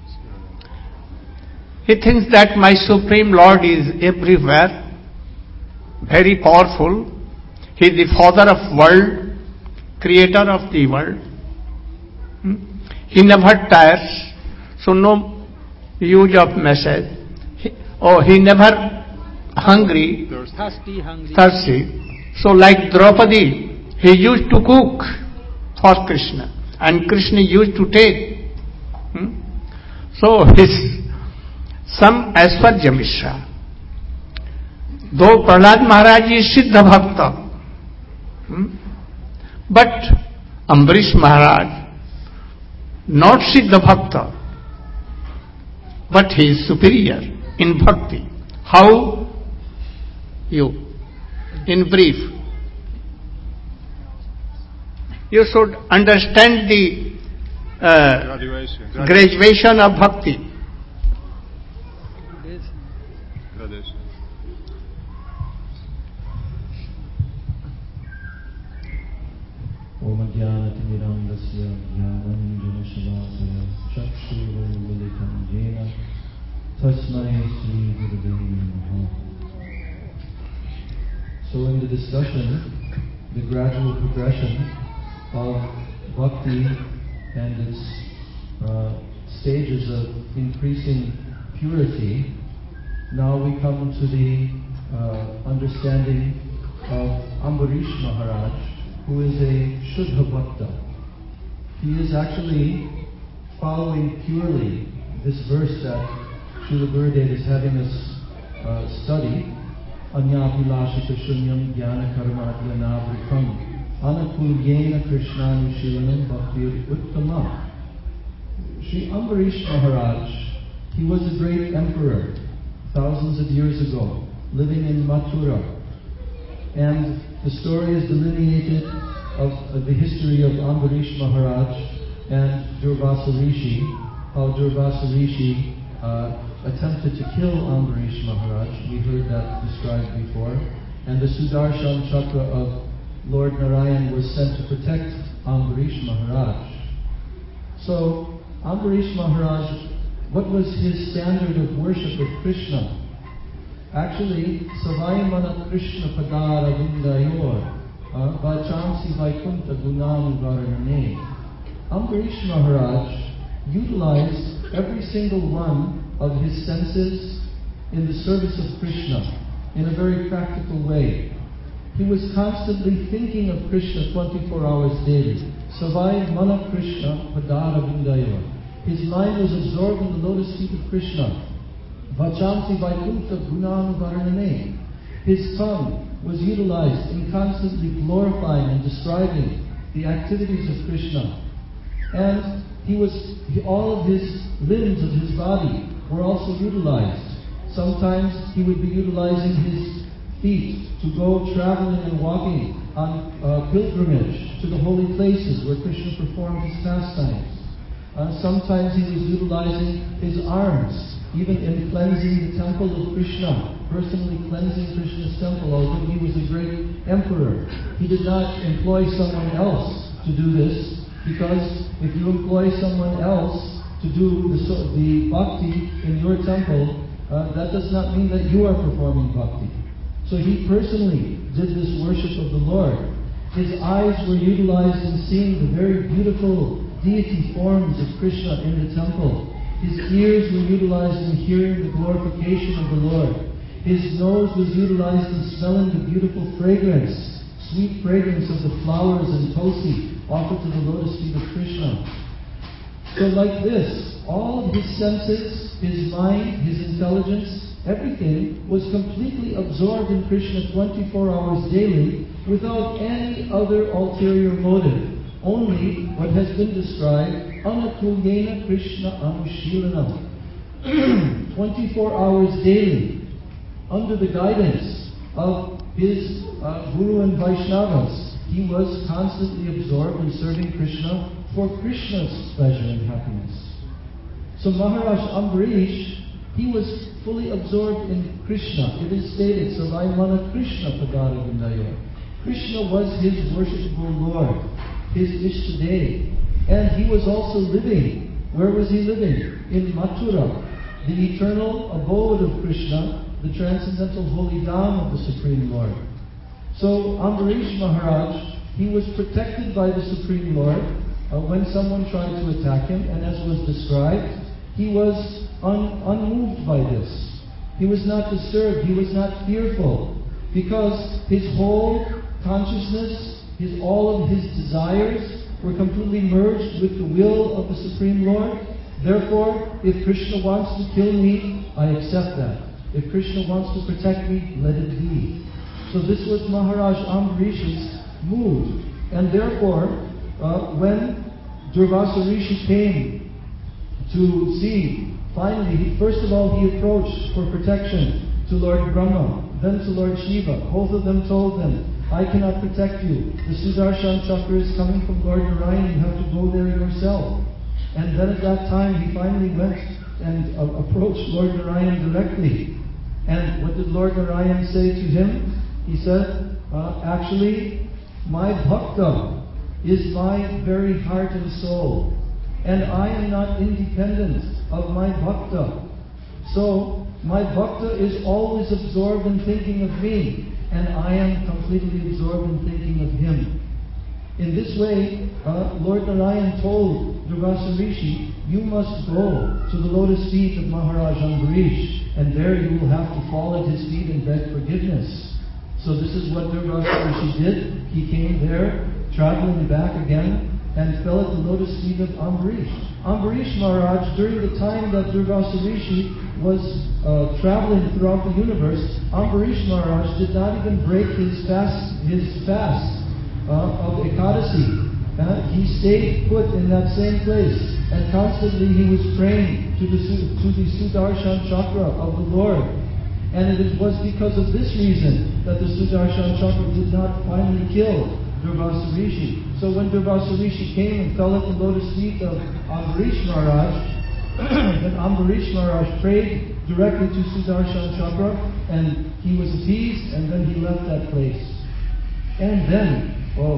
he thinks that my Supreme Lord is everywhere, very powerful. He is the father of world, creator of the world. He never tires, so no use of message. He never hungry, thirsty. So like Draupadi, he used to cook for Krishna, and Krishna used to take. So his some Aishwarya Mishra. Though Prahlad Maharaj is Siddha Bhakta, but Ambarish Maharaj, not Siddha Bhakta, but he is superior in bhakti. How? You, in brief, you should understand the graduation of bhakti. Gradation. Om Jnanatimirandasya Jnananjanashalakaya Chakshurunmilitam Jena Tasmai Sri Gurave Namaha. So in the discussion, the gradual progression of bhakti and its stages of increasing purity, now we come to the understanding of Ambarish Maharaj, who is a Shuddha Bhakta. He is actually following purely this verse that Srila Gurudev is having us study, Anyapilashita Shunyam Jnana Karmadya Navrikam Anakulyena Krishnanushīlanam Bhaktir Uttama. Sri Ambarish Maharaj, he was a great emperor thousands of years ago, living in Mathura. And the story is delineated of the history of Ambarish Maharaj and Durvasa Rishi, how Durvasa Rishi attempted to kill Ambarish Maharaj. We heard that described before. And the Sudarshan Chakra of Lord Narayan was sent to protect Ambarish Maharaj. So, Ambarish Maharaj, what was his standard of worship of Krishna? Actually, Savaimana Krishna Padara Vindayor, Vachamsi Vaikunta Gunam Varanane. Ambarish Maharaj utilized every single one of his senses in the service of Krishna in a very practical way. He was constantly thinking of Krishna 24 hours daily. Savai Mana Krishna Padara Vindayor. His mind was absorbed in the lotus feet of Krishna. Vachamsi Vaikunta Gunam Varanane. His tongue was utilized in constantly glorifying and describing the activities of Krishna. And all of his limbs of his body were also utilized. Sometimes he would be utilizing his feet to go traveling and walking on pilgrimage to the holy places where Krishna performed his pastimes. Sometimes he was utilizing his arms, even in cleansing the temple of Krishna, personally cleansing Krishna's temple, although he was a great emperor. He did not employ someone else to do this, because if you employ someone else to do the bhakti in your temple, that does not mean that you are performing bhakti. So he personally did this worship of the Lord. His eyes were utilized in seeing the very beautiful deity forms of Krishna in the temple. His ears were utilized in hearing the glorification of the Lord. His nose was utilized in smelling the beautiful fragrance, sweet fragrance of the flowers and tosi offered to the lotus feet of Krishna. So like this, all of his senses, his mind, his intelligence, everything was completely absorbed in Krishna 24 hours daily without any other ulterior motive. Only what has been described, Anakulyena Krishna Anushilanam. 24 hours daily, under the guidance of his Guru and Vaishnavas, he was constantly absorbed in serving Krishna for Krishna's pleasure and happiness. So Maharaj Ambarish, he was fully absorbed in Krishna. It is stated, Savaimana Krishna Padara Vindayor. Krishna was his worshipable Lord, his Ishtadev. And he was also living. Where was he living? In Mathura, the eternal abode of Krishna, the transcendental holy Dham of the Supreme Lord. So Ambarish Maharaj, he was protected by the Supreme Lord when someone tried to attack him, and as was described, he was unmoved by this. He was not disturbed, he was not fearful, because his whole consciousness, all of his desires were completely merged with the will of the Supreme Lord. Therefore, if Krishna wants to kill me, I accept that. If Krishna wants to protect me, let it be. So this was Maharaj Ambarish's mood. And therefore, when Durvasa Rishi came to see, finally, first of all, he approached for protection to Lord Brahma, then to Lord Shiva. Both of them told him, I cannot protect you. The Sudarshan Chakra is coming from Lord Narayan. You have to go there yourself. And then at that time he finally went and approached Lord Narayan directly. And what did Lord Narayan say to him? He said, actually, my bhakta is my very heart and soul. And I am not independent of my bhakta. So, my bhakta is always absorbed in thinking of me, and I am completely absorbed in thinking of him. In this way, Lord Narayan told Durvasa Rishi, you must go to the lotus feet of Maharaj Ambarish, and there you will have to fall at his feet and beg forgiveness. So this is what Durvasa Rishi did. He came there, traveling back again, and fell at the lotus feet of Ambarish. Ambarish Maharaj, during the time that Durvasa Rishi was traveling throughout the universe, Ambarish Maharaj did not even break his fast of Ekadasi. He stayed put in that same place, and constantly he was praying to the Sudarshan Chakra of the Lord. And it was because of this reason that the Sudarshan Chakra did not finally kill Durvasa Rishi. So when Durvasa Rishi came and fell at the lotus feet of Ambarish Maharaj, then Ambarish Maharaj prayed directly to Sudarshan Chakra, and he was appeased, and then he left that place. And then,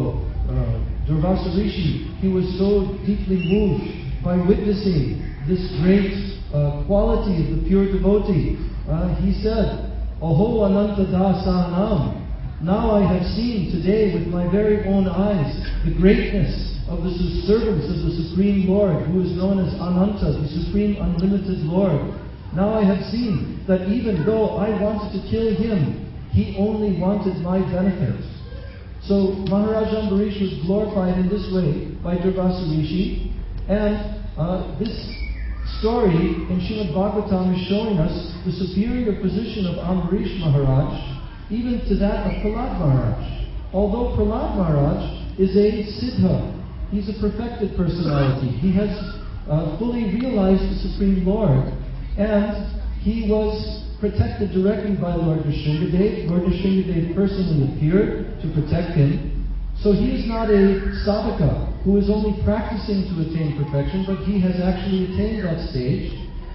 Durvasa Rishi, he was so deeply moved by witnessing this great quality of the pure devotee. He said, Oho Ananta Dasanam. Now I have seen today with my very own eyes the greatness of the servants of the Supreme Lord, who is known as Ananta, the Supreme Unlimited Lord. Now I have seen that even though I wanted to kill him, he only wanted my benefit. So Maharaj Ambarish was glorified in this way by Durvasa Rishi, and this story in Srimad Bhagavatam is showing us the superior position of Ambarish Maharaj even to that of Prahlad Maharaj. Although Prahlad Maharaj is a Siddha, he's a perfected personality. He has fully realized the Supreme Lord, and he was protected directly by Lord Nrsingadev. Lord Nrsingadev personally appeared to protect him. So he is not a sadhaka who is only practicing to attain perfection, but he has actually attained that stage.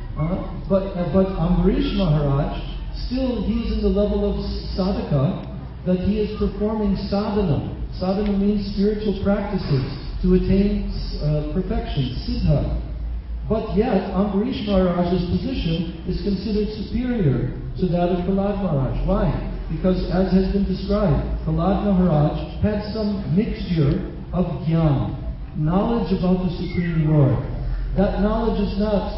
But Ambarish Maharaj, still he is in the level of sadhaka, that he is performing sadhana. Sadhana means spiritual practices to attain perfection, siddha. But yet, Ambarish Maharaj's position is considered superior to that of Prahlad Maharaj. Why? Because, as has been described, Prahlad Maharaj had some mixture of jnana, knowledge about the Supreme Lord. That knowledge is not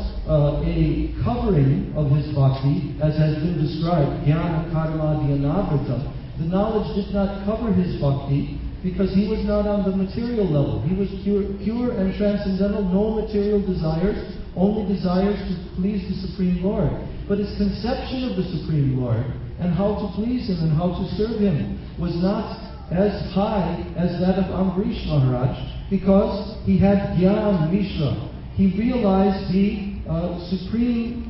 a covering of his bhakti, as has been described, jnana karma dhyanavritam. The knowledge did not cover his bhakti, because he was not on the material level. He was pure and transcendental, no material desires, only desires to please the Supreme Lord. But his conception of the Supreme Lord and how to please him and how to serve him was not as high as that of Ambarish Maharaj, because he had Gyan Mishra. He realized the supreme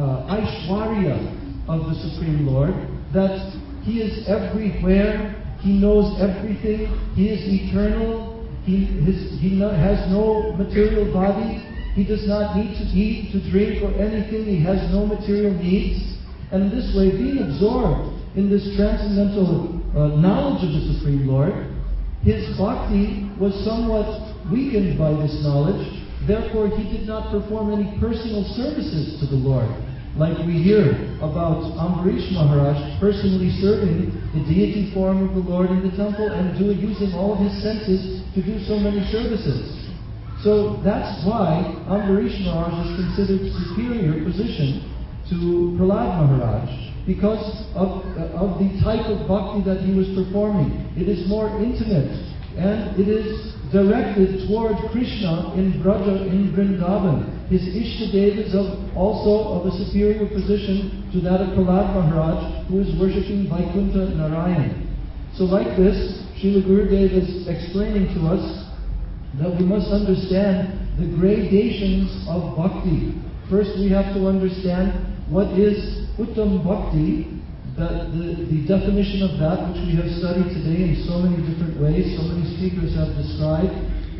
Aishwarya of the Supreme Lord, that he is everywhere. He knows everything. He is eternal. He has no material body. He does not need to eat, to drink, or anything. He has no material needs. And in this way, being absorbed in this transcendental knowledge of the Supreme Lord, his bhakti was somewhat weakened by this knowledge. Therefore, he did not perform any personal services to the Lord, like we hear about Ambarish Maharaj personally serving the deity form of the Lord in the temple and using all of his senses to do so many services. So that's why Ambarish Maharaj is considered superior position to Prahlad Maharaj, because of the type of bhakti that he was performing. It is more intimate, and it is directed toward Krishna in Braja, in Vrindavan. His Ishtadev is also of a superior position to that of Prahlad Maharaj, who is worshipping Vaikuntha Narayan. So like this, Srila Gurudev is explaining to us that we must understand the gradations of bhakti. First we have to understand what is Uttam Bhakti, the definition of that, which we have studied today in so many different ways. So many speakers have described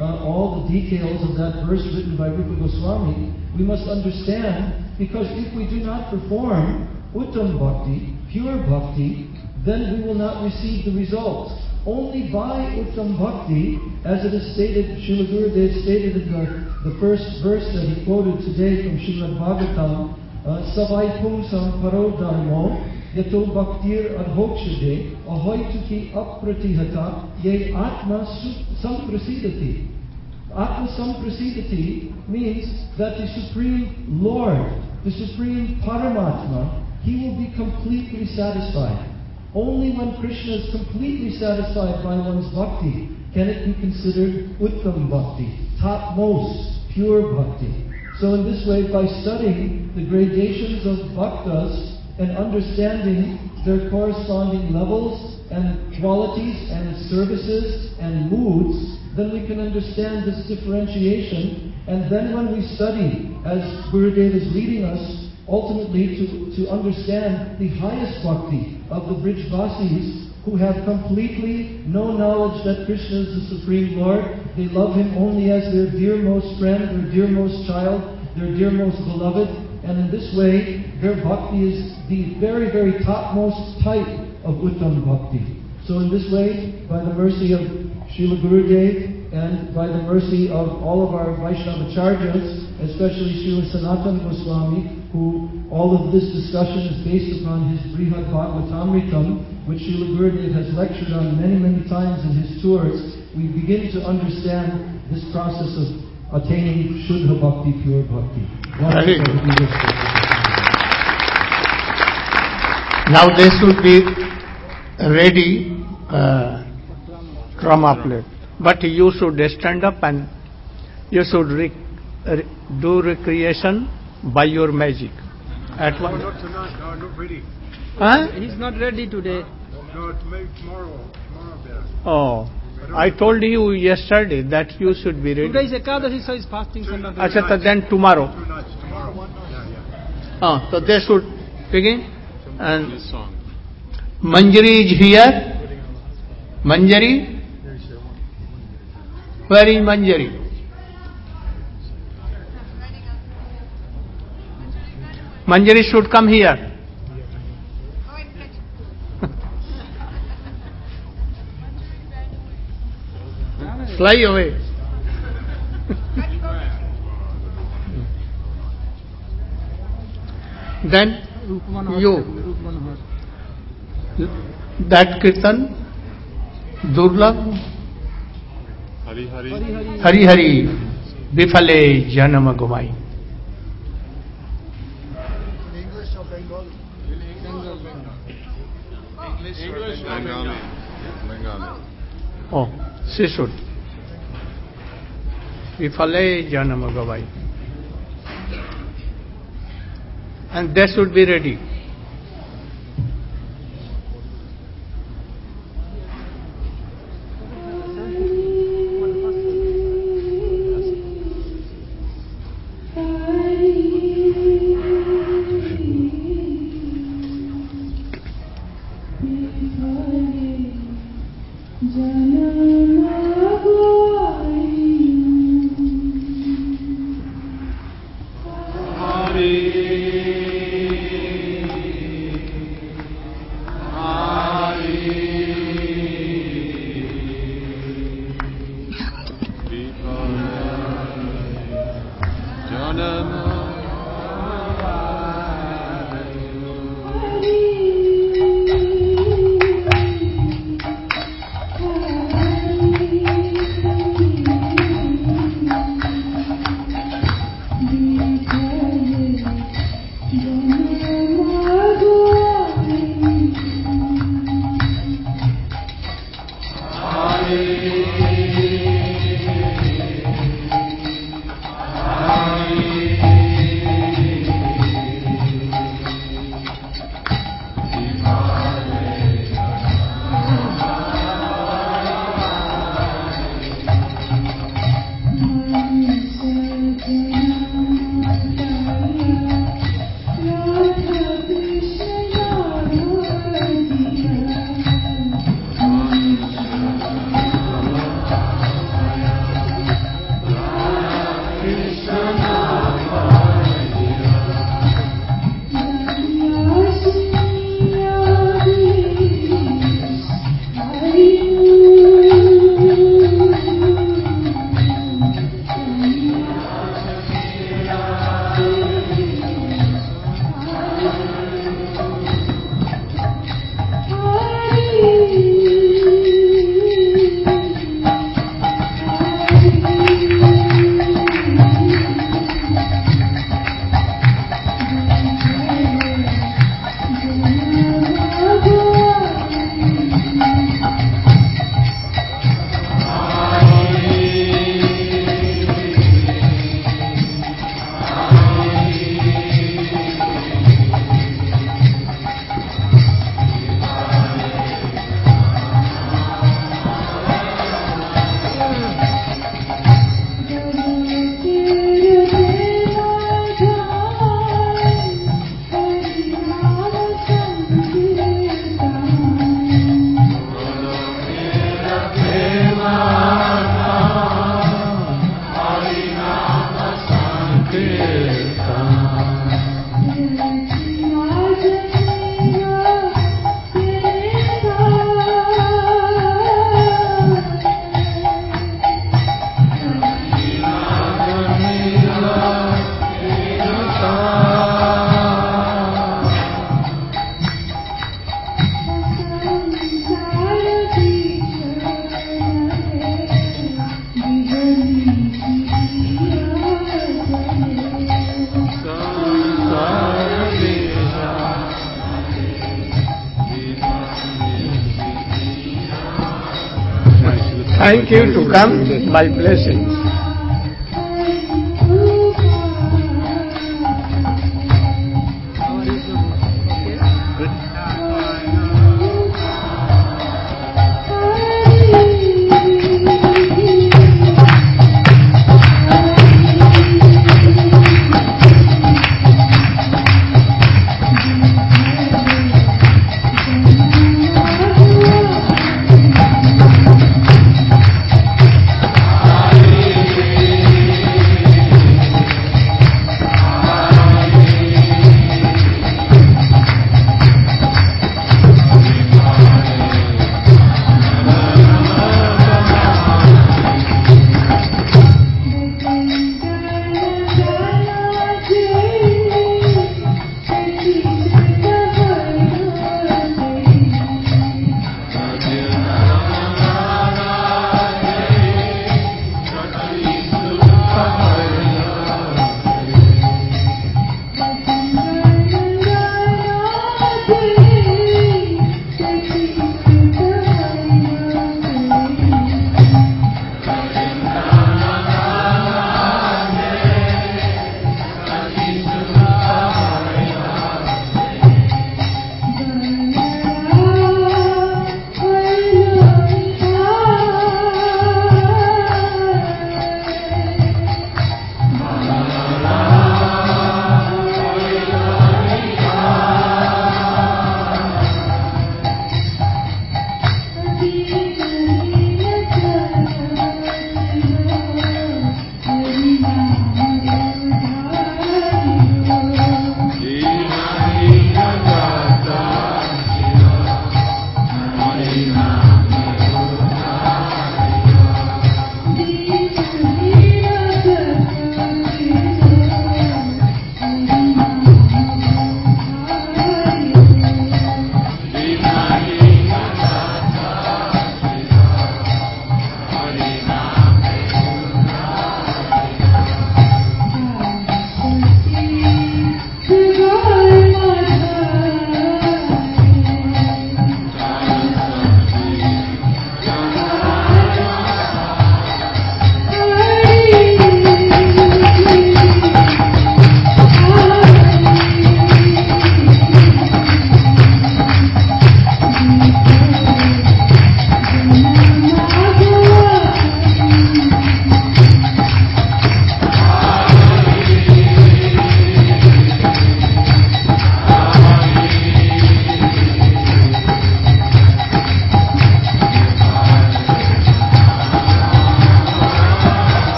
all the details of that verse written by Rupa Goswami. We must understand, because if we do not perform Uttam Bhakti, pure Bhakti, then we will not receive the results. Only by Uttam Bhakti, as it is stated, Srila Gurudev stated in the first verse that he quoted today from Srimad Bhagavatam, Savai Pungsam Paro Dharmo, Yato Bhaktir Adhokshade, Ahoituki Apratihata, Ye Atma Samprasidati. Atma Samprasidati means that the Supreme Lord, the Supreme Paramatma, He will be completely satisfied. Only when Krishna is completely satisfied by one's bhakti can it be considered Uttam Bhakti, topmost, pure bhakti. So in this way, by studying the gradations of bhaktas and understanding their corresponding levels and qualities and services and moods, then we can understand this differentiation. And then when we study, as Gurudev is leading us, ultimately to understand the highest bhakti of the Brijvasis, who have completely no knowledge that Krishna is the Supreme Lord. They love Him only as their dearmost friend, their dearmost child, their dearmost beloved. And in this way, their bhakti is the very, very topmost type of Uttam Bhakti. So in this way, by the mercy of Srila Gurudev and by the mercy of all of our Vaishnava Acharyas, especially Srila Sanatana Goswami, who all of this discussion is based upon his Brihad Bhagavatamritam, which Srila Gurudev has lectured on many, many times in his tours, we begin to understand this process of attaining Shuddha Bhakti, pure Bhakti. Now they should be ready, Rama plate. But you should stand up and you should do recreation by your magic. At No, one. not tonight. No, not ready. Huh? He's not ready today. No, maybe tomorrow. Tomorrow better. Oh, I told you yesterday that you should be ready. Today is Ekadashi, so he's fasting. So not ready. Achha, then tomorrow. 2 nights tomorrow. Yeah. So they should begin. And Manjari is here. Manjari? Where is Manjari? Manjari should come here. Fly away. Then you, that Kirtan, Durlabh, Hari Hari. Hari Hari, Bifale Janama Gumai. English or Bengali? English or Bengali? Bengali. Oh, she should. Bifale Janama Gumai. And they should be ready. Thank you to come. My blessings. Hare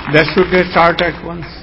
That should start at once.